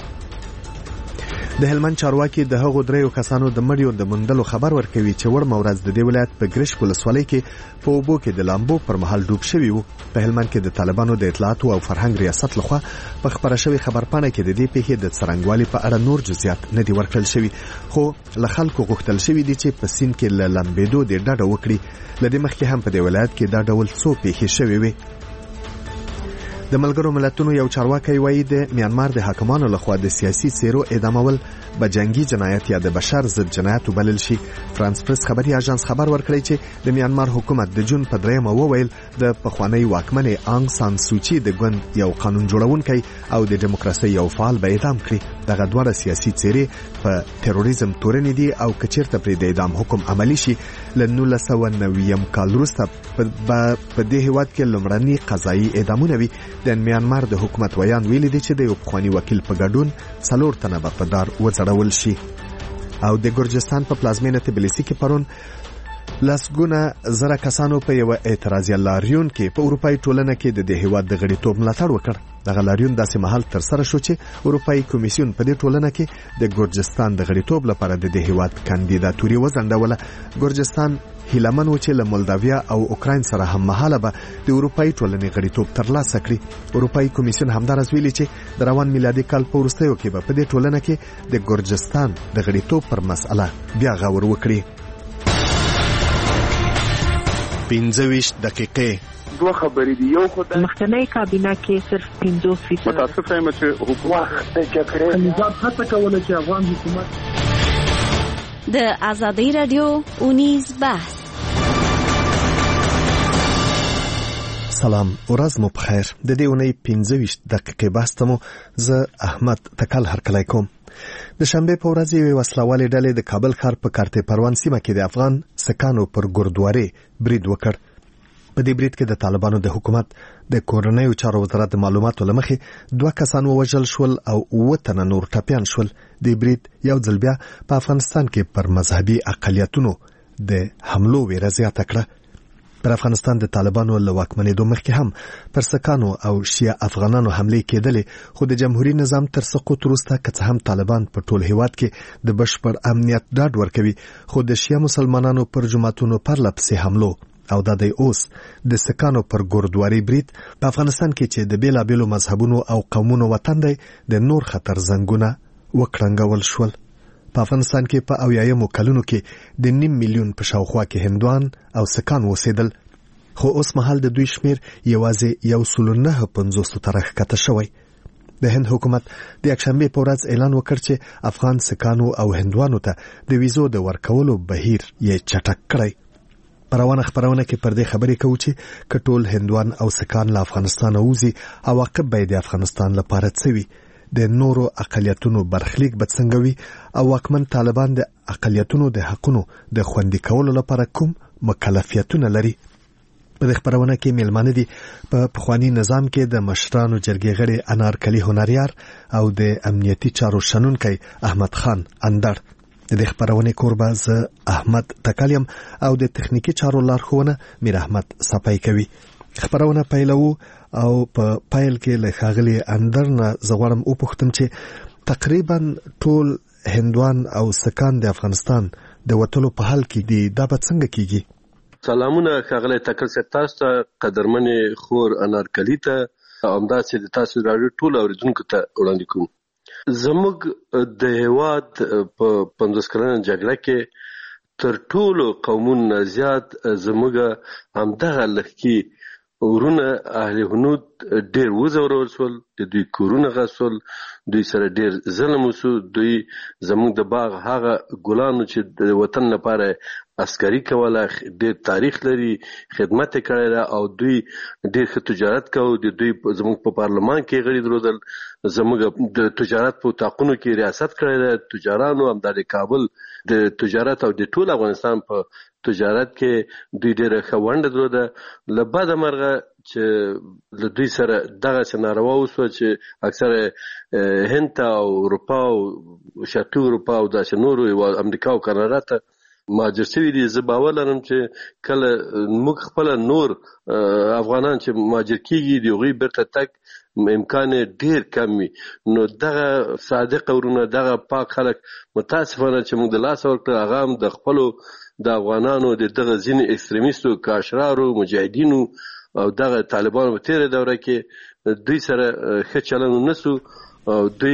د هلمند چارواکي د هغو دریو کسانو د مړیو د موندلو خبر ورکوي چې وړ مورز د دې ولایت په ګرشک ولسوالۍ کې په اوبو کې د لامبو پر مهال ډوب شوي وو. په هلمند کې د طالبانو د اطلاعاتو او فرهنګ ریاست لخوا په خبره شوی خبرپاڼه کې د دې پیښې د څرنګوالي په اړه نور جزئیات نه دي ورکړل شوي، خو له خلکو غوښتل شوي دي چې په سیند کې له لامبېدو د ډډه وکړي. له دې مخکې هم په دې ولایت کې دا ډول څو پیښې شوې وي. د ملګرو ملتونو یو چارواکي وایي د میانمار د حاکمانو لخوا د سیاسي څیرو اعدامول به جنگي جنایت یا د بشر ضد جنایت وبلل شي. فرانس پریس خبري اژانس خبر ورکړی چې د میانمار حکومت د جون په دریمه وویل د پخوانی واکمنې آنګ سان سوچي د ګوند یو قانون جوړونکی او د دیموکراسي یو فعال به اعدام کړي. دغه دوه سیاسي څیرې په تروریزم تورن دي او کچیرته پر د اعدام حکم عملی شي ل نولس سوه نوي کال وروسته په دې هیواد کې لومړني قضایي اعدامونه وي. د میانمار د حکومت ویان ویلي دي چې د یو پخوانی وکیل په ګډون څلور تنه به په دار وځړول شي. او د ګرجستان په پلازمینه تبلیسي کې پرون لسګونه زره کسانو په یو اعتراضي لاریون کې په اروپאי ټولنه کې د دې هیواد د غړیتوب ملاتړ وکړ. دغه لاریون داسې مهال تر سره شو چې اروپאי کمیسیون په دې ټولنه کې د ګرجستان د غړیتوب لپاره د دې هیواد کاندیداتوري وځنډوله. ګرجستان هیلمن و چې له مولداویا او اوکراین سره هم مهاله به د اروپאי ټولنې غړیتوب ترلاسه کړي. اروپאי کمیسیون همدارس ویلي چې د روان میلادي کال په وروستیو کې به په دې ټولنه کې د ګرجستان د غړیتوب پر مسأله بیا غور وکړي. پنځه ویشت دقیقې دوه خبرې دي. یو خو د مخکنی کابینه کې صرف پنځوس فیصد متاسفه یم چې حکومت د جګړې نظام هڅه کوله چې افغان حکومت د آزادۍ رادیو اونیز بحث. سلام ورځ مو بخیر. د دې اونۍ پنځه ویشت دقیقې بحث ته مو زه احمد تکل هرکلی کوم. د شنبه په ورځ یوې وسلوالې ډلې د کابل ښار په کارته پروان سیمه کې د افغان سکانو پر ګردوارې برید وکړ. په دې برید کې د طالبانو د حکومت د کورنیو چارو وزارت د معلوماتو لمخې دوه کسان ووژل شول او اووه تنه نور ټپیان شول. د برید یو ځل بیا په افغانستان کې پر مذهبي اقلیتونو د حملو ویره زیاته کړه. پر افغانستان د طالبانو له واکمنېدو مخکې هم پر سکانو او شیعه افغانانو حملې کېدلې، خو د جمهوریت نظام تر سقوط وروسته که څه هم طالبان په ټول هیواد کې د بشپړ امنیت ډاډ ورکوي، خو د شیعه مسلمانانو پر جماعتونو پرله پسې حملو او د دې اوس د سکانو پر ګردواري برید په افغانستان کې چې د بیلابیلو مذهبونو او قومونو وطن دی د نور خطر زنګونه وکړنګول شول. په افغانستان کې په اویایمو کلونو کې د نیم میلیون په شاوخوا کې هندوان او سکان اوسېدل، خو اوس مهال د دوی شمیر یوازې یو سل نه پنځوس ته راښکته شوی. د هند حکومت د یکشنبه په ورځ اعلان وکړ چې افغان سکانو او هندوانو ته د ویزو د ورکولو بهیر یې چټک کړی. په روانه خبرونه کې پر دې خبرې کوو چې کټول هندوان او سکان له افغانستان اوزي عواقب به د افغانستان لپاره څه وي، د نورو اقلیتونو برخلیک به څنګه وي، او واکمن طالبان د اقلیتونو د حقونو د خوندي کولو لپاره کوم مکلفیتونه لري. په دې خبرونه کې میلمانه دي په پخوانی نظام کې د مشرانو جرګې غړي انارکلی هنریار او د امنیتي چارو شنونکي احمد خان اندر. د دې خبرونه کوربه ز احمد تکالیم او د تخنیکی چارو لارښوونه میر احمد صفای کوي. خبرونه پیلو او په پایل کې له خاغلی اندر نه زغورم او پختم چې تقریبا ټول هندوان او سکان د افغانستان د وټلو په حال کې دي. دا به څنګه کیږي؟ سلامونه خاغلی تکل سه تاسو ته قدرمن خور انارکلی ته همدا چې د تاسو راډیو ټول اوریدونکو ته وړاندې کوم. زموږ د هیواد په پنځوس کلنه جګړه کې تر ټولو قومونو زیات زموږ همدغه لخکي ورونه اهل هنود ډېر وزورول شول، د دوی کورونه غصول، دوی سره ډېر ظلم وسو. دوی زموږ د باغ هغه ګلانو چې د وطن لپاره عسکري کوله ډېر تاریخ لري، خدمت یې کړی ده او دوی ډېر ښه تجارت کوو. د دوی زموږ په پارلمان کې غړي درلودل، زموږ د تجارت په اتاقونو کې ریاست کړی ده. تجارانو همدا د کابل د تجارت او د ټول افغانستان په تجارت کې دوی ډېره ښه ونډه درلوده. له بده مرغه چې له دوی سره دغه څه ناروا وسوه چې اکثره هند ته او اروپا او شرقي اروپا او داسې نورو امریکا او کاناډا ته مهاجر شوي دي. زه باور لرم چې کله موږ خپله نور افغانان چې مهاجر کېږي د هغوی بیرته تګ امکان ډېر کم وي. نو دغه صادق ورونه دغه پاک خلک متاسفانه چې موږ د لاسه ورکړه هغه هم د خپلو د افغانانو د دغه ځینې اکستریمیستو کاشرارو مجاهدینو او دغه طالبانو په تیره دوره کې دوی سره ښه چلند ونه سو او دوی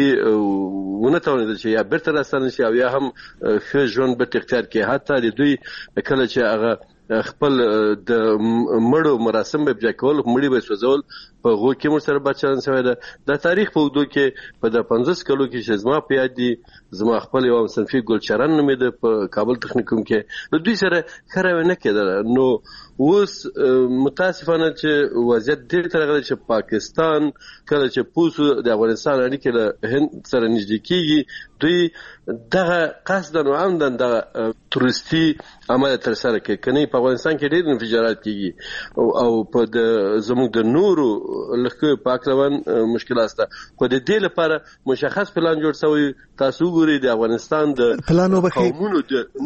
ونه توانېدل چې یا بیرته راستانه شي او یا هم ښه ژوند بیرته اختیار کړي. حتی د دوی کله چې هغه خپل د مړو مراسم به بجا کول، مړي به سوځول، په هغو کې موږ سره بد چلند شوی ده. د تاریخ په اوږدو کې په د پنځوس کلو کې چې زما په یاد دي، زما خپل یو صنفي ګلچرن نومېده په کابل تخنیکوم کې، نو دوی سره ښه رویه نه کېدله. نو اوس متاسفانه چې وضعیت دې ته راغلی چې پاکستان کله چې پوه سو د افغانستان اړیکې له هند سره نږدې کېږي، دوی دغه قصدا و عمدا دغه تورستي عمل ترسره کوي. کنه په افغانستان کې ډېر انفجارات کېږي او په د زموږ د نورو لښکرو په اکلون مشکلات شته، خو د دې لپاره مشخص پلان جوړ شوی. تاسو ګورئ د افغانستان د قومونو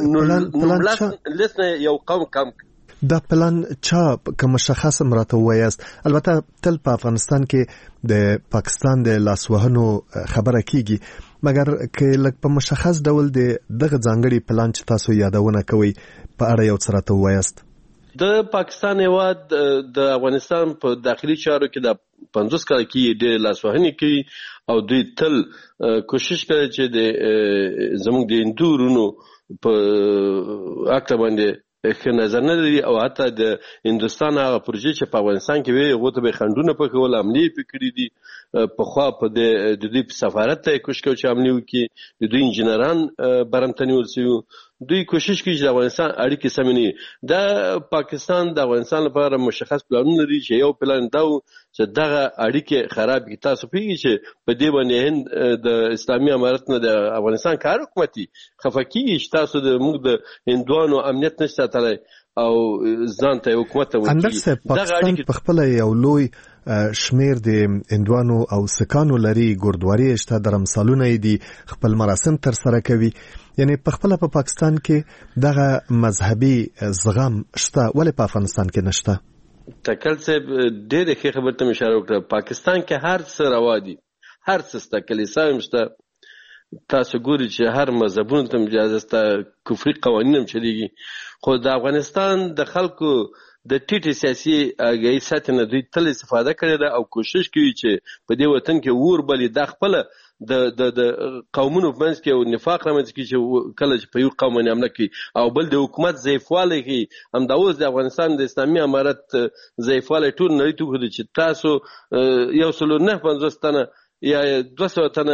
د لسنه یو قوم کم دا پلان چا که مشخص مراته وایست. البته تل په افغانستان کې د پاکستان د لاسوهنو خبره کیږي، مګر که لږ په مشخص ډول د دغه ځانګړي پلان چې تاسو یادونه کوي په اړه یو څه راته وایست. د پاکستان هیواد د افغانستان په داخلي چارو کې د پنځوس کاله کې ډېر لاسوهنې کوي او دوی تل کوشش کوي چې د زموږ د هندو ورونو په اکله باندې ښه نظر نه لري او حتی د هندوستان هغه پروژې چې په افغانستان کې وي هغو ته به یې خنډونه پکول، حملې یې پرې کړي دي. پخوا په د دوی په سفارت ته یې کوشش کوي چې حملې وکړي، د دوی انجینران برمته نیول شوي، دوی کوشش کوي چې د افغانستان اړیکې سمې نه وي. د پاکستان د افغانستان لپاره مشخص پلانونه لري چې یو پلان دا و چې دغه اړیکې خراب کړي. تاسو پوهېږئ چې په دې باندې هند د اسلامي امارت نه د افغانستان کار حکومتي خفه کېږي چې تاسو د موږ د هندوانو امنیت نشته ساتلی او ځان ته حکومت ته ورکړي. پاکستان په خپله یو لوی شمیر د هندوانو او سکانو لري، ګردواري شته، درمسالونه یې دي، خپل مراسم تر سره کوي. یعنی په خپله په پاکستان کې دغه مذهبي زغم شته، ولې په افغانستان کې نشته؟ تکل صاحب ډېرې ښې خبرې ته مې اشاره وکړه. پاکستان کې هر څه روا دي، هر څه شته، کلیسا هم شته. تاسو ګورئ چې هر مذهبونو ته اجازه شته، کفري قوانین هم چلیږي. خو د افغانستان د خلکو د ټیټې سیاسي آګاهي سطحې نه دوی تل استفاده کړې ده او کوشش کوي چې په دې وطن کې اور بلي. دا خپله د د د قومونو په منځ کې یو نفاق رامنځته کړي چې کله چې په یو قوم باندې حمله کوي او بل د حکومت ضعیفوالی ښیي. همدا اوس د افغانستان د اسلامي امارت ضعیفوالی ټول نړۍ ته وښودل چې تاسو یو سل او نهه پنځوس تنه یا دوه سوه تنه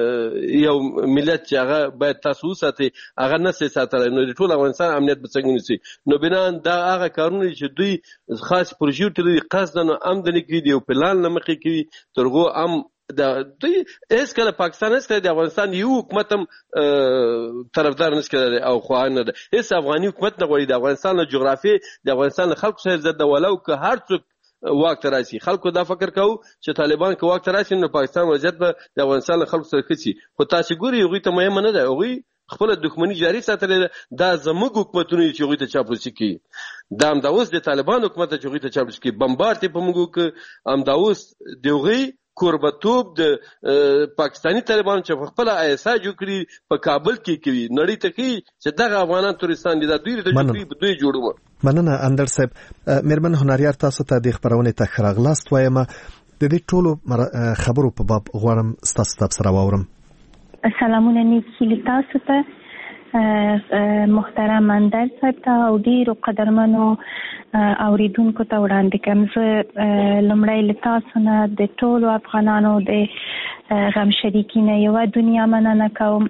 یو ملت چې هغه باید تاسو وساتئ هغه نسئ ساتلی، نو د ټول افغانستان امنیت به څنګه نیسي؟ نو بنان دا هغه کارونه دي چې دوی خاص پروژې ورته لري، قصدا هم د نه کوي، د یو پلان له مخې کوي، تر هغو هم د دوی هیڅ کله پاکستان هیڅ کله د افغانستان یو حکومت هم طرفدار نشي کړی او خوان نه ده. هیڅ افغاني حکومت نه غواړي د افغانستان له جغرافي د افغانستان له خلکو سره ضد ولو که هر څوک واک ته راشي. خلکو دا فکر کوي چې طالبان که واک ته راشي نو پاکستان وضعیت به د افغانستان له خلکو سره کچي. خو تاسو ګوري هغوی ته مهمه نه ده، هغوی خپل دښمنی جاری ساتلې ده. دا زموږ حکومتونه چې هغوی ته چاپلوسي کوي، دا همدا اوس د طالبان حکومت چې هغوی ته چاپلوسي کوي، بمبارد یې په موږ وکړه. همدا اوس د هغوی کوربتوب د پاکستاني طالبانو چې خپل آی اس آی جوړ کړي په کابل کې کوي، نړۍ ته کوي چې دغه افغانان تورستان دي، دا دوی د جوړي په دوی جوړو. مننه اندر صاحب. میرمن هنریار، تاسو ته د خبرونې ته ښه راغلاست وایم. د دې ټولو خبرو په باب غواړم ستاسو تبصره واورم. سلامونه نیکی تاسو ته محترم اندر صاحب ته او ډیرو قدرمنو اوریدونکو ته وړاندې کوم. زه لومړی له تاسو نه د ټولو افغانانو د غم شریکینه یوه دنیا مننه کوم.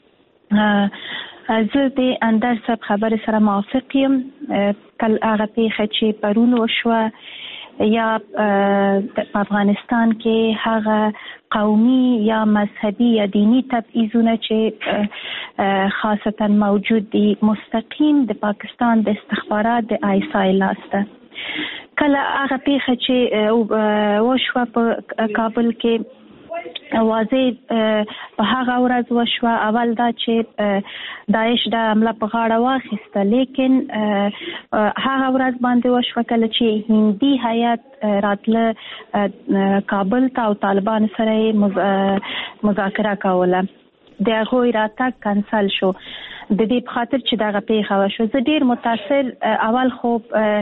زه د اندر صاحب خبرې سره موافق یم. کل هغه پیښه چې پرون وشوه یا په افغانستان کې هغه قومي یا مذهبي یا دینی تبعیضونه چې خاصتا موجود دي مستقیم د پاکستان د استخبارات د آی اس آی لاسته. کله هغه پیښه چې وشوه په کابل کې واضح په هغه ورځ وشوه، اول دا چې داعش د حمله په غاړه واخیسته، لیکن هغه ورځ باندې وشوه کله چې هندي هیات راتله کابل ته او طالبان سره مذاکره کوله. د هغوی راتګ کنسل شو د دې په خاطر چې دغه پیښه وشوه. زه ډیر متاثر اول خو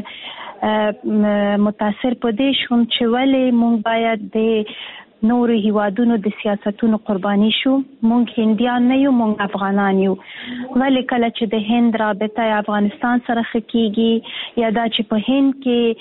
متاثر په دې شوم چې ولې موږ باید د نورو هیوادونو د سیاستونو قرباني شو. مونږ هندیان نه یو، مونږ افغانان یو. ولې کله چې د هند رابطه افغانستان سره ښه کیږي یا دا چې په هند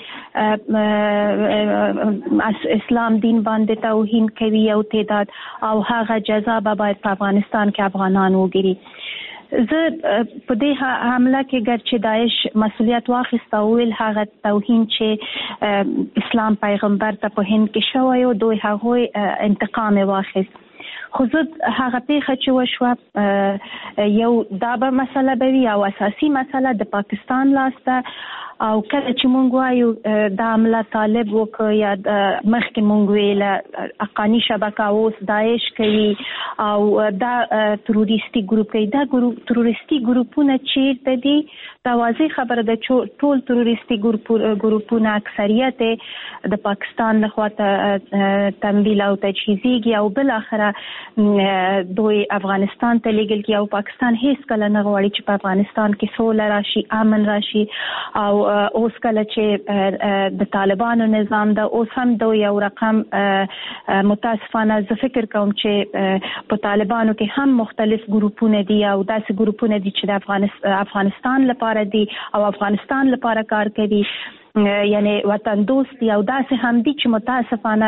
کې اسلام دین باندې توهین کوي یو تعداد او هغه جزا به باید په افغانستان کې افغانان وګوري. زه په دې حمله کې ګرچې داعش مسؤلیت واخیسته او ویل هغه توهین چې اسلام پیغمبر ته په هند کې شوی و دوی هغوی انتقام واخیست. خو زه هغه پیښه چې وشوه یو دا به مسله به وي او اساسي مسله د پاکستان لاسته او کله چې مونږ وایو دا حمله طالب وکړ یا مخکې مونږ ویله حقاني شبکه اوس داعش کوي او دا تروریستي ګروپ کوي. دا تروریستي ګروپونه چیرته دي؟ دا واضح خبره ده چې ټول تروریستي ګروپونه اکثریت د پاکستان لخوا تمویل او تجهیزیږي او بل اخره دوی افغانستان ته لیږل کیږي او پاکستان هیڅ کله نه غواړي چې په افغانستان کې سوله راشي، امن راشي. او اوس کله چې د طالبانو نظام ده اوس هم دوی یو رقم متاسفانه زه فکر کوم چې په طالبانو کې هم مختلف ګروپونه دي او داسې ګروپونه دي چې د افغانستان لپاره دي او افغانستان لپاره کار کوي، یعنی وطن دوست دی او داسې هم دي چې متاسفانه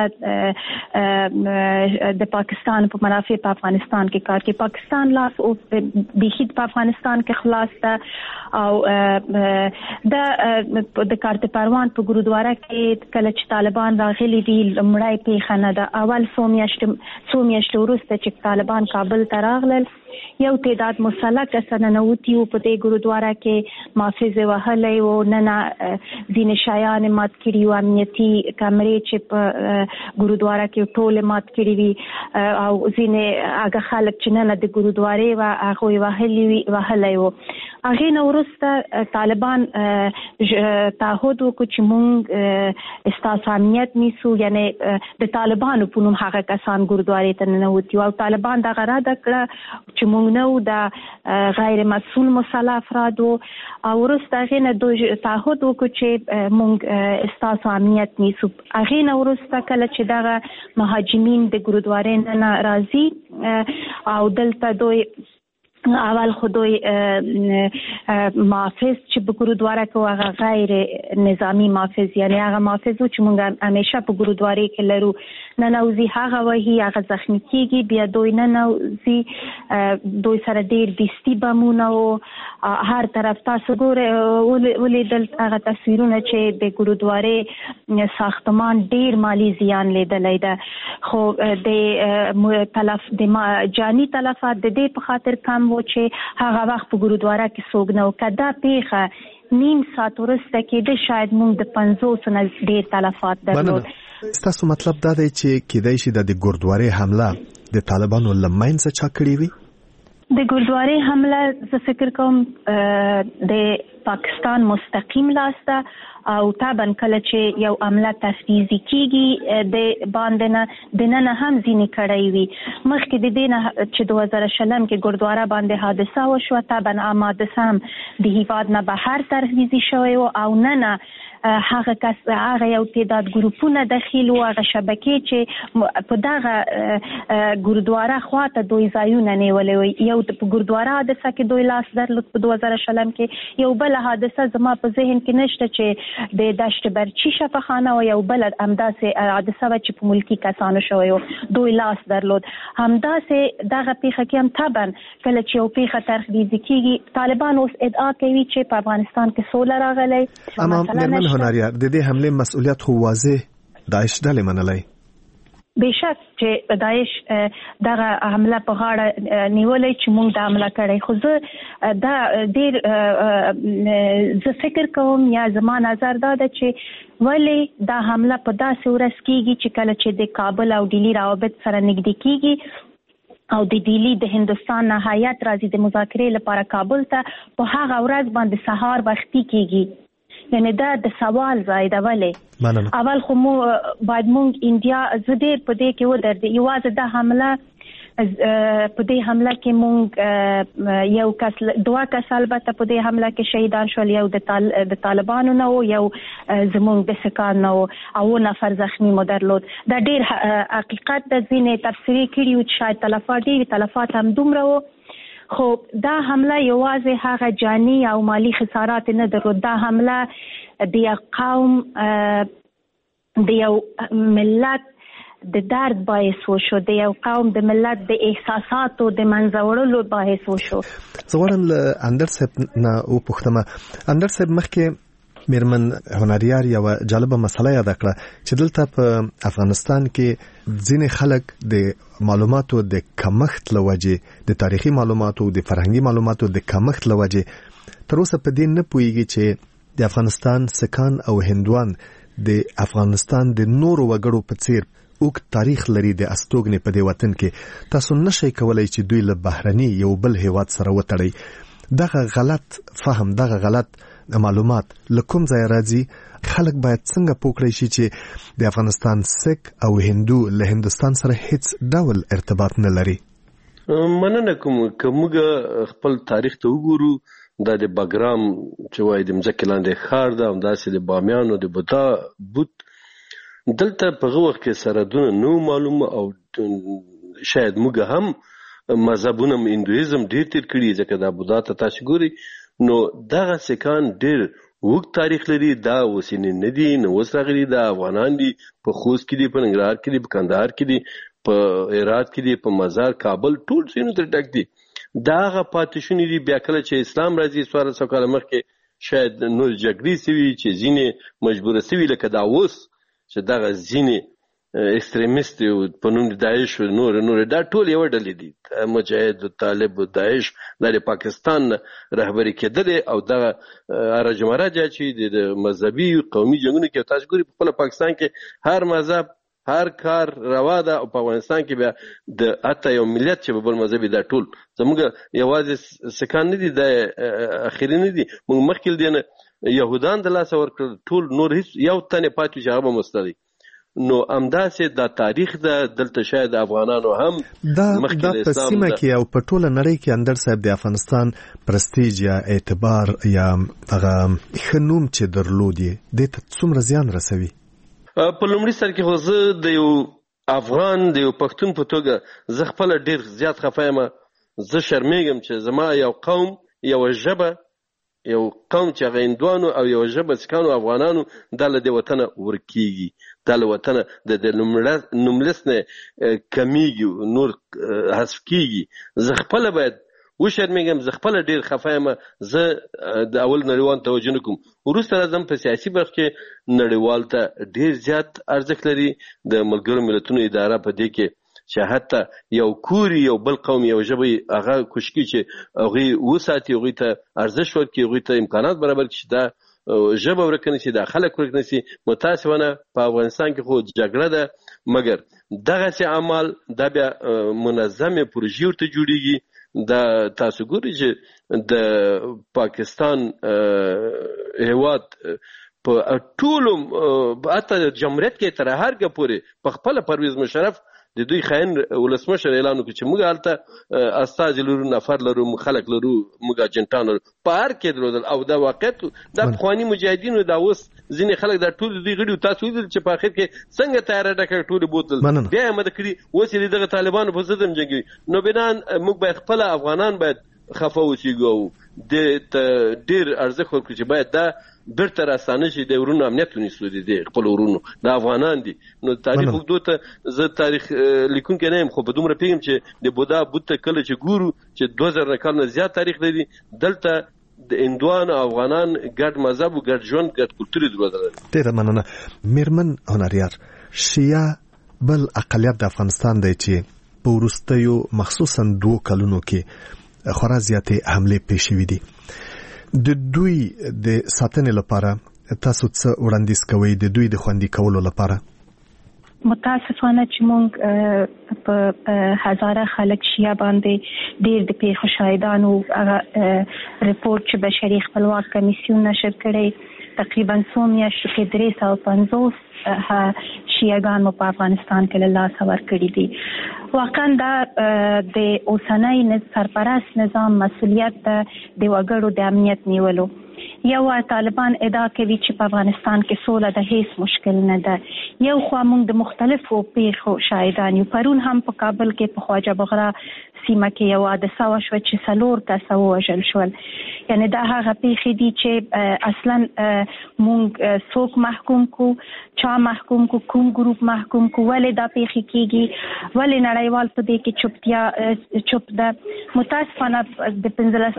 د پاکستان په منافع په افغانستان کې کار کوي. پاکستان لاس اوس بیخي په افغانستان کې خلاص ده او د کارت پروان په ګرودواره کې کله چې طالبان راغلي دي لومړی پیښه نه ده. اول څو میاشتې څو میاشتې وروسته چې طالبان کابل ته راغلل یو تعداد مسلح کسان ننوتي وو په دې ګرودواره کې، محافظ وهلی و، ننه ځینې شیان مات کړي وو، امنیتي کمرې چې په ګرودواره کې ټولې مات کړي وي او ځینې هغه خلک چې ننه د ګرودوارې وه هغوی وهلی وو. هغې نه وروسته طالبان تعهد وکړو چې موږ ستاسو امنیت نیسو، یعنی د طالبانو په نوم هغه کسان ګرودوارې ته ننوتي او طالبان دغه رد کړه چې موږ نه وو د غیر مسؤل مسلح افراد وو. او وروسته هغې نه دوی تعهد وکړو چې موږ ستاسو امنیت نیسو. هغې نه وروسته کله چې دغه مهاجمین د ګرودوارې نه راځي او دلته دوی اول خدای محافظ چې په ګورودواره کې هغه غیر نظامی محافظ یعنی هغه محافظ چې موږ همیشه په ګورودواره کې لرو نه نوځي هغه وਹੀ هغه زخمی کیږي بیا دوی نه نوځي دوی سره ډیر دستی بمونه او هر طرف تاسو ګوره ولیدل هغه تصویرونه چې د ګورودواره ساختمان ډیر مالی زیان لیدلی ده خو د تلف د جانی تلفات د دې په خاطر کم و چې هغه وخت په ګورودواره کې څوک نه و کدا پیښه نیم ساعت وروسته کېده شاید موږ د پنځوس نه ډېر تلفات درلود. ستاسو مطلب دا دی چې کېدای شي د ګورودوارې حمله د طالبانو له منځه چا کړې وي؟ د ګورودوارې حمله زه فکر کوم د پاکستان مستقیم لاس ده او طبعا کله چې یو عمله تفویضي کیږي د باندې نه د نن هم ځینې کړی وي مخکې د دې نه چې دوه زره شلم کې ګورودواره باندې حادثه وشوه طبعا هم حادثه هم د هیواد نه بهر تفویضي شوی و او نه نه هغه کس هغه یو تعداد ګروپونه داخل و هغه شبکې چې په دغه ګورودواره خواته دوی ځایونه نیولې وي یو په ګورودواره حادثه کې دوی لاس درلود په دوه زره شلم کې یو بل حادثه زما په ذهن کې نشته چې د دشت برچی شفاخانه او یو بل همداسې حادثه و چې په ملکی کسانو شوی و دوی لاس درلود همداسې دغه پیښه کې هم طبعا کله چې یو پیښه ترخیصي کیږي طالبان اوس ادعا کوي چې په افغانستان کې سوله راغلی مثلا هنریار د دې حمله مسؤلیت خو واضح داعش ډلې منلای بشک چې داعش دغه حمله په غاړه نیولې چې موږ د حمله کړې خو زه دا ډېر زه فکر کوم یا زما نظر دا ده چې ولی دا حمله په داسې ورځ کیږي چې کله چې د کابل او ډیلی روابط سره نږدې کیږي او د ډیلی د هندستان نه هیات راځي د مذاکرې لپاره کابل ته په هغه ورځ باندې سهار وختي کیږي یعنی دا د سوال ځای ده ولې اول خو مو باید مونږ انډیا زه ډېر په دې کې ودرېدم یوازې دا حمله په دې حمله کې مونږ یو کس دوه کس البته په دې حمله کې شهیدان شول یو د طالبانو نه و یو زمونږ د سکان نه و او نفر زخمی مو درلود دا ډېر حقیقت د ځینې تفسیري کړي و چې شاید تلفات ډېر تلفات هم دومره و خو دا حمله یوازې هغه جانی او مالی خسارات نه درلود دا حمله د یو قوم د یو ملت د درد باعث وشو د یو قوم د ملت د احساساتو د منځه وړلو باعث وشو. زه غواړم له اندر صاحب نه وپوښتم اندر صاحب مخکې میرمن هنریار یو جالبه مسله یاد کړه چې دلته په افغانستان کې ځینې خلک د معلوماتو د کمښت لوجه د تاریخي معلوماتو د فرهنګي معلوماتو د کمښت لوجه تر اوسه په دې نه پوهیږي چې د افغانستان سکان او هندوان د افغانستان د نورو وګړو په څیر اوږد تاریخ لري د استوګنې په دې وطن کې تاسو نشئ کولای چې دوی له بهرني یو بل هیواد سره وتړي دغه غلط فهم دغه غلط معلومات لکم ځای راځي خلک باید څنګه پوکړی شي چې د افغانستان سک او هندو له هندستان سره هیڅ ډول ارتباط نه لري. مننه کوم کومګه خپل تاریخ ته وګورو دا د باګرام چې وای د مځکې لاندې ښار ده هم داسې د بامیانو د بودا بوت دلته په هغه وخت کې سرحدونه نو معلومه او شاید موږ هم مذهبونه هندویزم ډېر تیر کړي ځکه دا بودا ته تاسو ګوري نو دغه سکان ډېر وګ تاریخ لري دا وسینې نه دي نو اوس راغلي دا افغانان دي په خوست کې دي په ننګرهار کې دي په کندهار کې دي په هرات کې دي په مزار کابل ټول سینو تر ډک دي دا هغه پاتې شونې دي بیا کله چې اسلام راځي څوارلس سوه کاله مخکې شاید نور جګړې سوي چې ځینې مجبوره سوي لکه دا اوس چې دغه ځینې ایکستریمیست په نوم داعش نور نور دا ټول یو ډلې دي مجاهد طالب داعش د پاکستان رهبری کېدل او دغه ارجمراجا چې د مذهبي قومي جنگونو کې تاسو ګوري په خپل پاکستان کې هر مذهب هر کار روا ده او په افغانستان کې بیا د اته یو ملت چې په بل مذهبي دا ټول زموږ یوازې سکان نه دي د اخیری نه دي موږ مخکې دي نه يهودان د لاس ورکړل ټول نور هیڅ یو تنه پاتې چې هغه مستدي نو امداسه د تاریخ د دلته شاید افغانانو هم دا د پسیمه کې او په ټوله نړۍ کې اندر صاحب د افغانستان پرستیج یا اعتبار یا هغه خنوم چې درلودي د ته څومره زیان رسوي په لومړي سر کې خو زه د یو افغان د یو پښتون په توګه زه خپل ډیر زیات خفایم زه شرمېږم چې زما یو قوم یو ژبه یو قوم چې هغه هندوانو او یو ژبه سکانو افغانانو دا له دې وطنه ورکېږي، دا له وطنه د نوملس نه کمیږي، نور حذف کېږي. زه خپله باید وشرمېږم، زه خپله ډېر خفه یم، زه د اول نړیوال توجه نه کوم. وروسته راځم په سیاسي برخه کې نړیوال ته ډېر زیات ارزښت لري. د ملګرو ملتونو اداره په دې کې چې حتی یو کوري یو بل قوم یو ژبه هغه کوشش کوي چې هغوی وساتي، هغوی ته ارزښت ورکړي، هغوی ته امکانات برابر کړي چې دا ژبه ورک نه شي، دا خلک ورک نه شي. متاسفانه په افغانستان کې خو جګړه ده، مګر دغسې اعمال دا بیا منظمې پروژې ورته جوړېږي. دا تاسو ګورئ چې د پاکستان هیواد په ټولو حتی جمهوریت کې تر هرګه پورې په خپله پرویز مشرف د دوی خاين ولسمشر اعلان وکړ چې موږ هلته استازي لرو، نفر لرو، خلک لرو، موږ اجنټان لرو په هر کې درلودل. او دا واقعیت دا پخواني مجاهدینو دا اوس ځینې خلک دا ټول دوی غړي تاسو ولیدل چې په اخر کې څنګه تیاره ډکه ټولې بوتل بیا یې مده کړي، اوس یې دغه طالبانو په ضد هم جنګوي. نو بنان موږ باید خپله افغانان باید خفه اوسېږو او دې ته ډېر ارزښت ورکړو چې باید دا بیرته راستانه شي، د ورونو امنیت ونیسو، د خپل ورونو د افغانان دي. نو تاریخ اوږدو ته زه تاریخ لیکونکی نه یم، خو په دومره پوهېږم چې د بودا بوت ته کله چې ګورو چې دوه زره کال نه زیات تاریخ لري، دلته د هندوان او افغانان ګډ مذهب او ګډ ژوند ګډ کلتور یې درلودلی. ډېره مننه. میرمن هنریار، شیعه بل اقلیت د افغانستان دی چې په وروستیو مخصوصا دوو کلونو کې خورا زیاتې حملې پیښ شوي دي. د دوی د ساتنې لپاره تاسو څه وړاندیز کوئ د دوی د خوندي کولو لپاره؟ متاسفانه چې موږ په هزاره خلک شیعه باندې ډېر د پیښو شاهدانو هغه رپورټ چې بشري خپلواک کمیسیون نشر کړی تقریبا څو میاشتو کې درې سوه پنځوس شیعهګان مو په افغانستان کې له لاسه ورکړي دي. واقعا دا د اوسنۍ سرپرست نظام مسؤلیت د وګړو د امنیت نیولو. یو طالبان ادعا کوي چې په افغانستان کې سوله د هیڅ مشکل نه ده. یو خوا موږ د مختلفو پیښو شاهدان یو. پرون هم په کابل کې په خواجه بغرا سیمه کې یو حادثه وشوه چې څلور کسه ووژل شول. یعنی دا هغه پیښې دي چې اصلا موږ څوک محکوم کو، چا محکوم کو، کوم ګروپ محکوم کو، ولې دا پیښې کېږي، ولې نړیوال په دې کې چوپتیا چوپ ده. متاسفانه د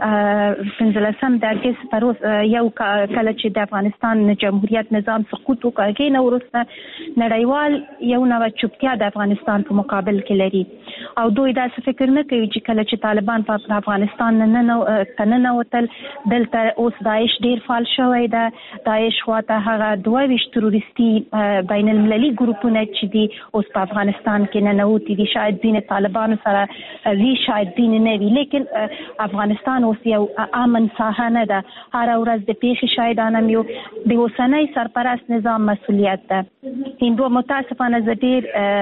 پنځلسم د اګست پر ورځ یو کله چې د افغانستان جمهوریت نظام سقوط وکړ، هغې نه وروسته نړیوال یو نوع چوپتیا د افغانستان په مقابل کې لري. او دوی داسې فکر نه کوي چې کله چې طالبان په افغانستان نه ننوتل، دلته اوس داعش ډېر فعال شوی ده. داعش خواته هغه دوه ویشت تروریستي بین المللي ګروپونه چې دي اوس په افغانستان کې ننوتي دي. شاید ځینې طالبانو سره وي، شاید ځینې نه وي، لیکن افغانستان اوس یو امن ساحه نه ده. هره ورځ د پیښې شاهدان هم یو. د اوسنۍ سرپرست نظام مسؤلیت ده. هندو متاسفانه زه ډېر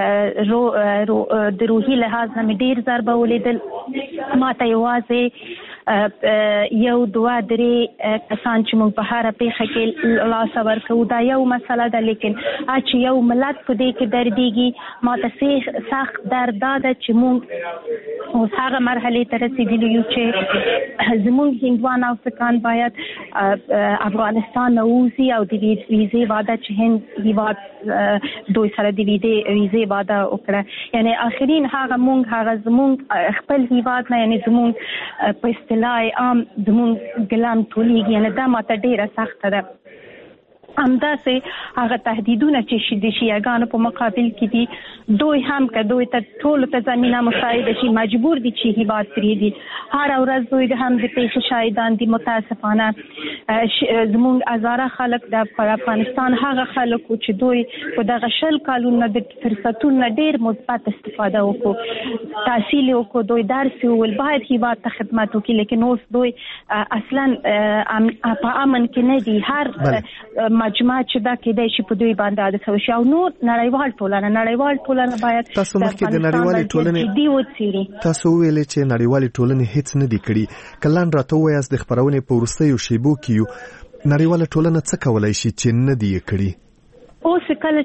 د روحي لحاظ نه مې ډېر ضربه ولیدل. ما ته یوازې یو دوه درې کسان چې موږ په هره پیښه کې لاسه ورکوو دا یو مسله ده، لیکن چې یو ملت په دې کې دردېږي. ما ته سخت درد دا ده چې موږ اوس هغه مرحلې ته رسېدلي یو چې زموږ هندوان او سکان باید افغانستان نه ووځي او د ویزې وعده چې هند هېواد دوی سره د ویزې وعده وکړه. یعنی آخرین هغه موږ هغه زموږ خپل هېواد نه، یعنی زموږ په اصطلاح عام زموږ ګلان ټولېږي. یعنی دا ماته ډېره سخته ده. همداسې هغه تهدیدونه چې د شیعهګانو په مقابل کې دي، دوی هم که دوی ته ټولو ته زمینه مساعده شي مجبور دي چې هېواد پرېږدي. هره ورځ دوی هم د پیښې شاهدان دي. متاسفانه زموږ هزاره خلک د افغانستان هغه خلک و چې دوی په دغه شل کالونو د فرصتونو نه ډېر مثبت استفاده وکړو، تحصیل یې وکړو، دوی درس یې وویل باید هېواد ته خدمت وکړي، لیکن اوس دوی اصلا په امن کې نه دي. هر مجمع چې دا کېدای شي په دوی باندې حادثه وشي. او نور نړیوال ټولنه نړیوال ټولنه باید تاسو مخکې د نړیوالې ټولنې جدي وڅېړي. تاسو وویلې چې نړیوالې ټولنې هیڅ نه دي کړي. کلان راته ووایاست د خپرونې په وروستیو شیبو کې یو نړیواله ټولنه څه کولی شي چې نه دي یې کړي؟ اوس کله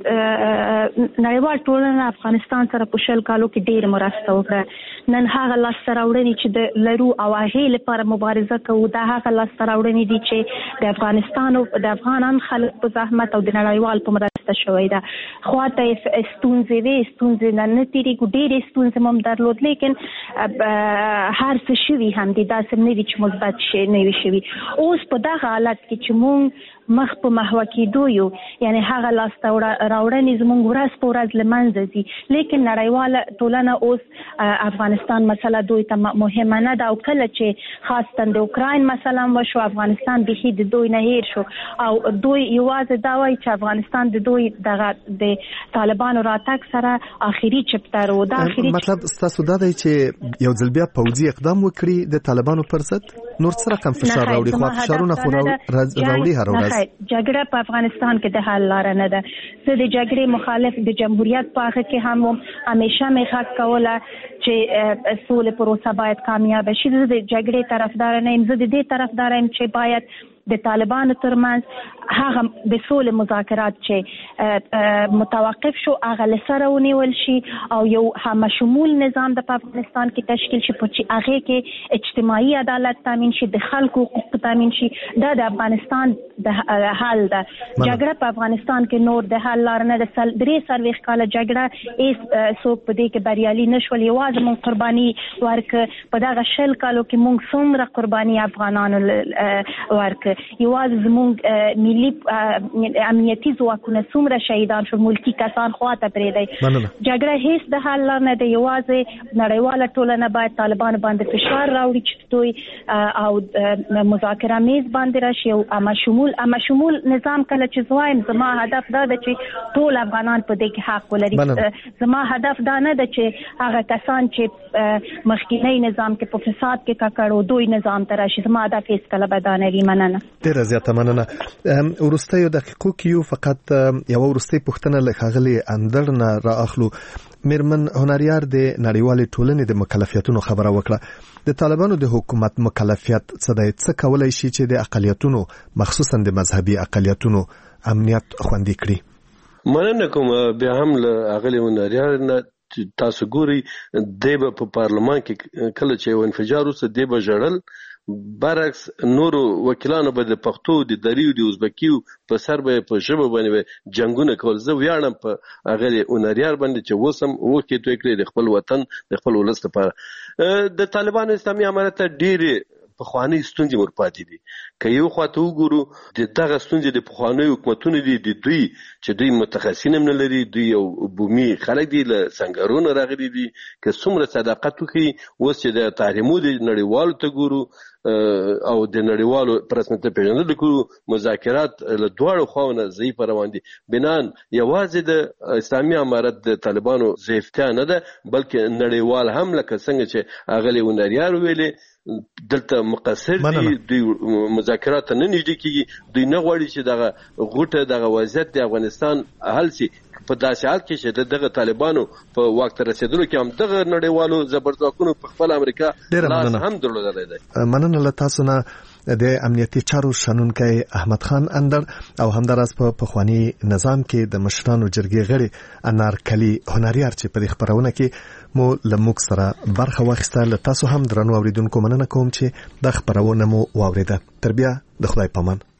چې نړیوال ټولنه افغانستان سره په شل کالو کې ډېر مرسته وکړه نن هغه لاسته راوړنې چې د لرو او هغې لپاره مبارزه کوو دا هغه لاسته راوړنې دي چې د افغانستان او د افغانان خلک په زحمت او د نړیوال په مرسته شوی ده. خواته ستونزې وې ستونزې نه نه تېرېږو ډېرې ستونزې مو هم درلود لیکن هر څه شوي هم دي داسې نه وي چې مثبت شي نه وي شوي. اوس په دغه حالت کې چې مونږ مخ په محوه کېدو یو یعنی هغه لاسته راوړنې زموږ ورځ په ورځ له منځه ځي لیکن نړیواله ټولنه اوس افغانستان مسله دوی ته مهمه نه ده او کله چې خاصتا د اوکراین مسله وشو افغانستان بیخي د دوی نه هیر شو او دوی یوازې دا وایي چې افغانستان د دوی دغه د طالبانو راتګ سره آخري چپتر و دا آخري مطلب ستاسو دا دی چې یو ځل بیا پوځي اقدام وکړي د طالبانو پر ضد نور څه رقم فشار راوړي خو فشارونه خو راوړي هر ورځ جګړه په افغانستان کې د حل لار نه ده. زه د جګړې مخالف د جمهوریت په هغه کې هم همیشه مې غږ کوله چې سولې پروسه باید کامیاب شي. زه د جګړې طرفدار نه یم، زه د دې طرفدار یم چې باید د طالبانو ترمنځ هغه د سولې مذاکرات چې متوقف شو هغه لسره ونیول شي او یو همشمول نظام د افغانستان کې تشکیل شي چې هغه کې اجتماعي عدالت تامین شي د خلکو حقوق تامین شي. دا د افغانستان د حل ده. جګړه په افغانستان کې نور د حل لار نه ده. درې څلوېښت کاله جګړه هیڅ څوک په دې کې بریالي نشول. یوازې مونږ قرباني ورکړه په دغه شل کالو کې مونږ څومره قرباني افغانانو ورکړه یوازې زموږ ملي امنیتي ځواکونه څومره شهیدان شو ملکي کسان خواته پرېږدي. جګړه هیڅ د حل لار نه ده. یوازې نړیواله ټولنه باید طالبانو باندې فشار راوړي چې دوی او مذاکره میز باندې راشي او همشمول همشمول نظام کله چې زوایم زما هدف دا ده چې ټول افغانان په دې کې حق ولري. زما هدف دا نه ده چې هغه کسان چې مخکینی نظام کې په فساد کې ککړ او دوی نظام ته راشي. زما هدف هیڅکله به دا نه وي. مننه. ډیره زیاته مننه. ورستیو دقیقو کې فقط یو ورستی پوښتنه له ښاغلي اندړ نه را اخلو. میرمن هنریار د نړیوالې ټولنې د مکلفیتونو خبره وکړه. د طالبانو د حکومت مکلفیت څه دی؟ څه کولای شي چې د اقلیتونو مخصوصا د مذهبي اقلیتونو امنیت خوندي کړي؟ مننه کوم. بیا هم له هغلي هنریار نه تاسو ګوري د په پارلمان کې کله چې یو انفجار وسه دی به ژړل برعکس نورو وکیلانو به د پښتو د دریو د ازبکیو په سر به په ژبه باندې جنگونه کول. زه ویاړم په هغه اونریار باندې چې وسم وکړي توې کړی د خپل وطن د خپل ولست لپاره. د طالبانو اسلامي امارت ډېری پخوانی ستونزې ورپاتې دي. که یو خواته وګورو د دغه ستونزې د پخواني حکومتونو دي د دوی چې دوی متخصصین هم نه لري، دوی یو بومي خلک دي له سنګرونو راغلي دي. که څومره صداقت وکړي اوس چې د تحریمو د نړیوالو ته ګورو او د نړیوالو پر رسمیت پیژندلو کې مذاکرات له دواړو خواونو ضعیف روان دي. بنان یوازې د اسلامي امارت د طالبانو ضعیفتیا نه ده بلکې نړیوال هم لکه څنګه چې اغلی ونریار ویلې دلته مقصر دي. دوی مذاکرات نه نږدې کیږي. دوی نه غواړي چې دغه غوټه دغه وضعیت د افغانستان حل شي. په داسې حال کې چې دغه طالبانو په وخت رسیدلو کې هم دغه نړیوالو زبرځواکونو په خپل امریکا لاس هم درلودلی دی. مننه له تاسو نه د امنیتي چارو شنونکی احمد خان اندړ او همداراز په پخوانی نظام کې د مشرانو جرګې غړي انارکلي هنریار چې په دې خبرونه کې مو لموږ سره برخه واخیسته. له تاسو هم درنو اوریدونکو مننه کوم چې د خبرونه مو واوریده. تر بیا د خدای پامان.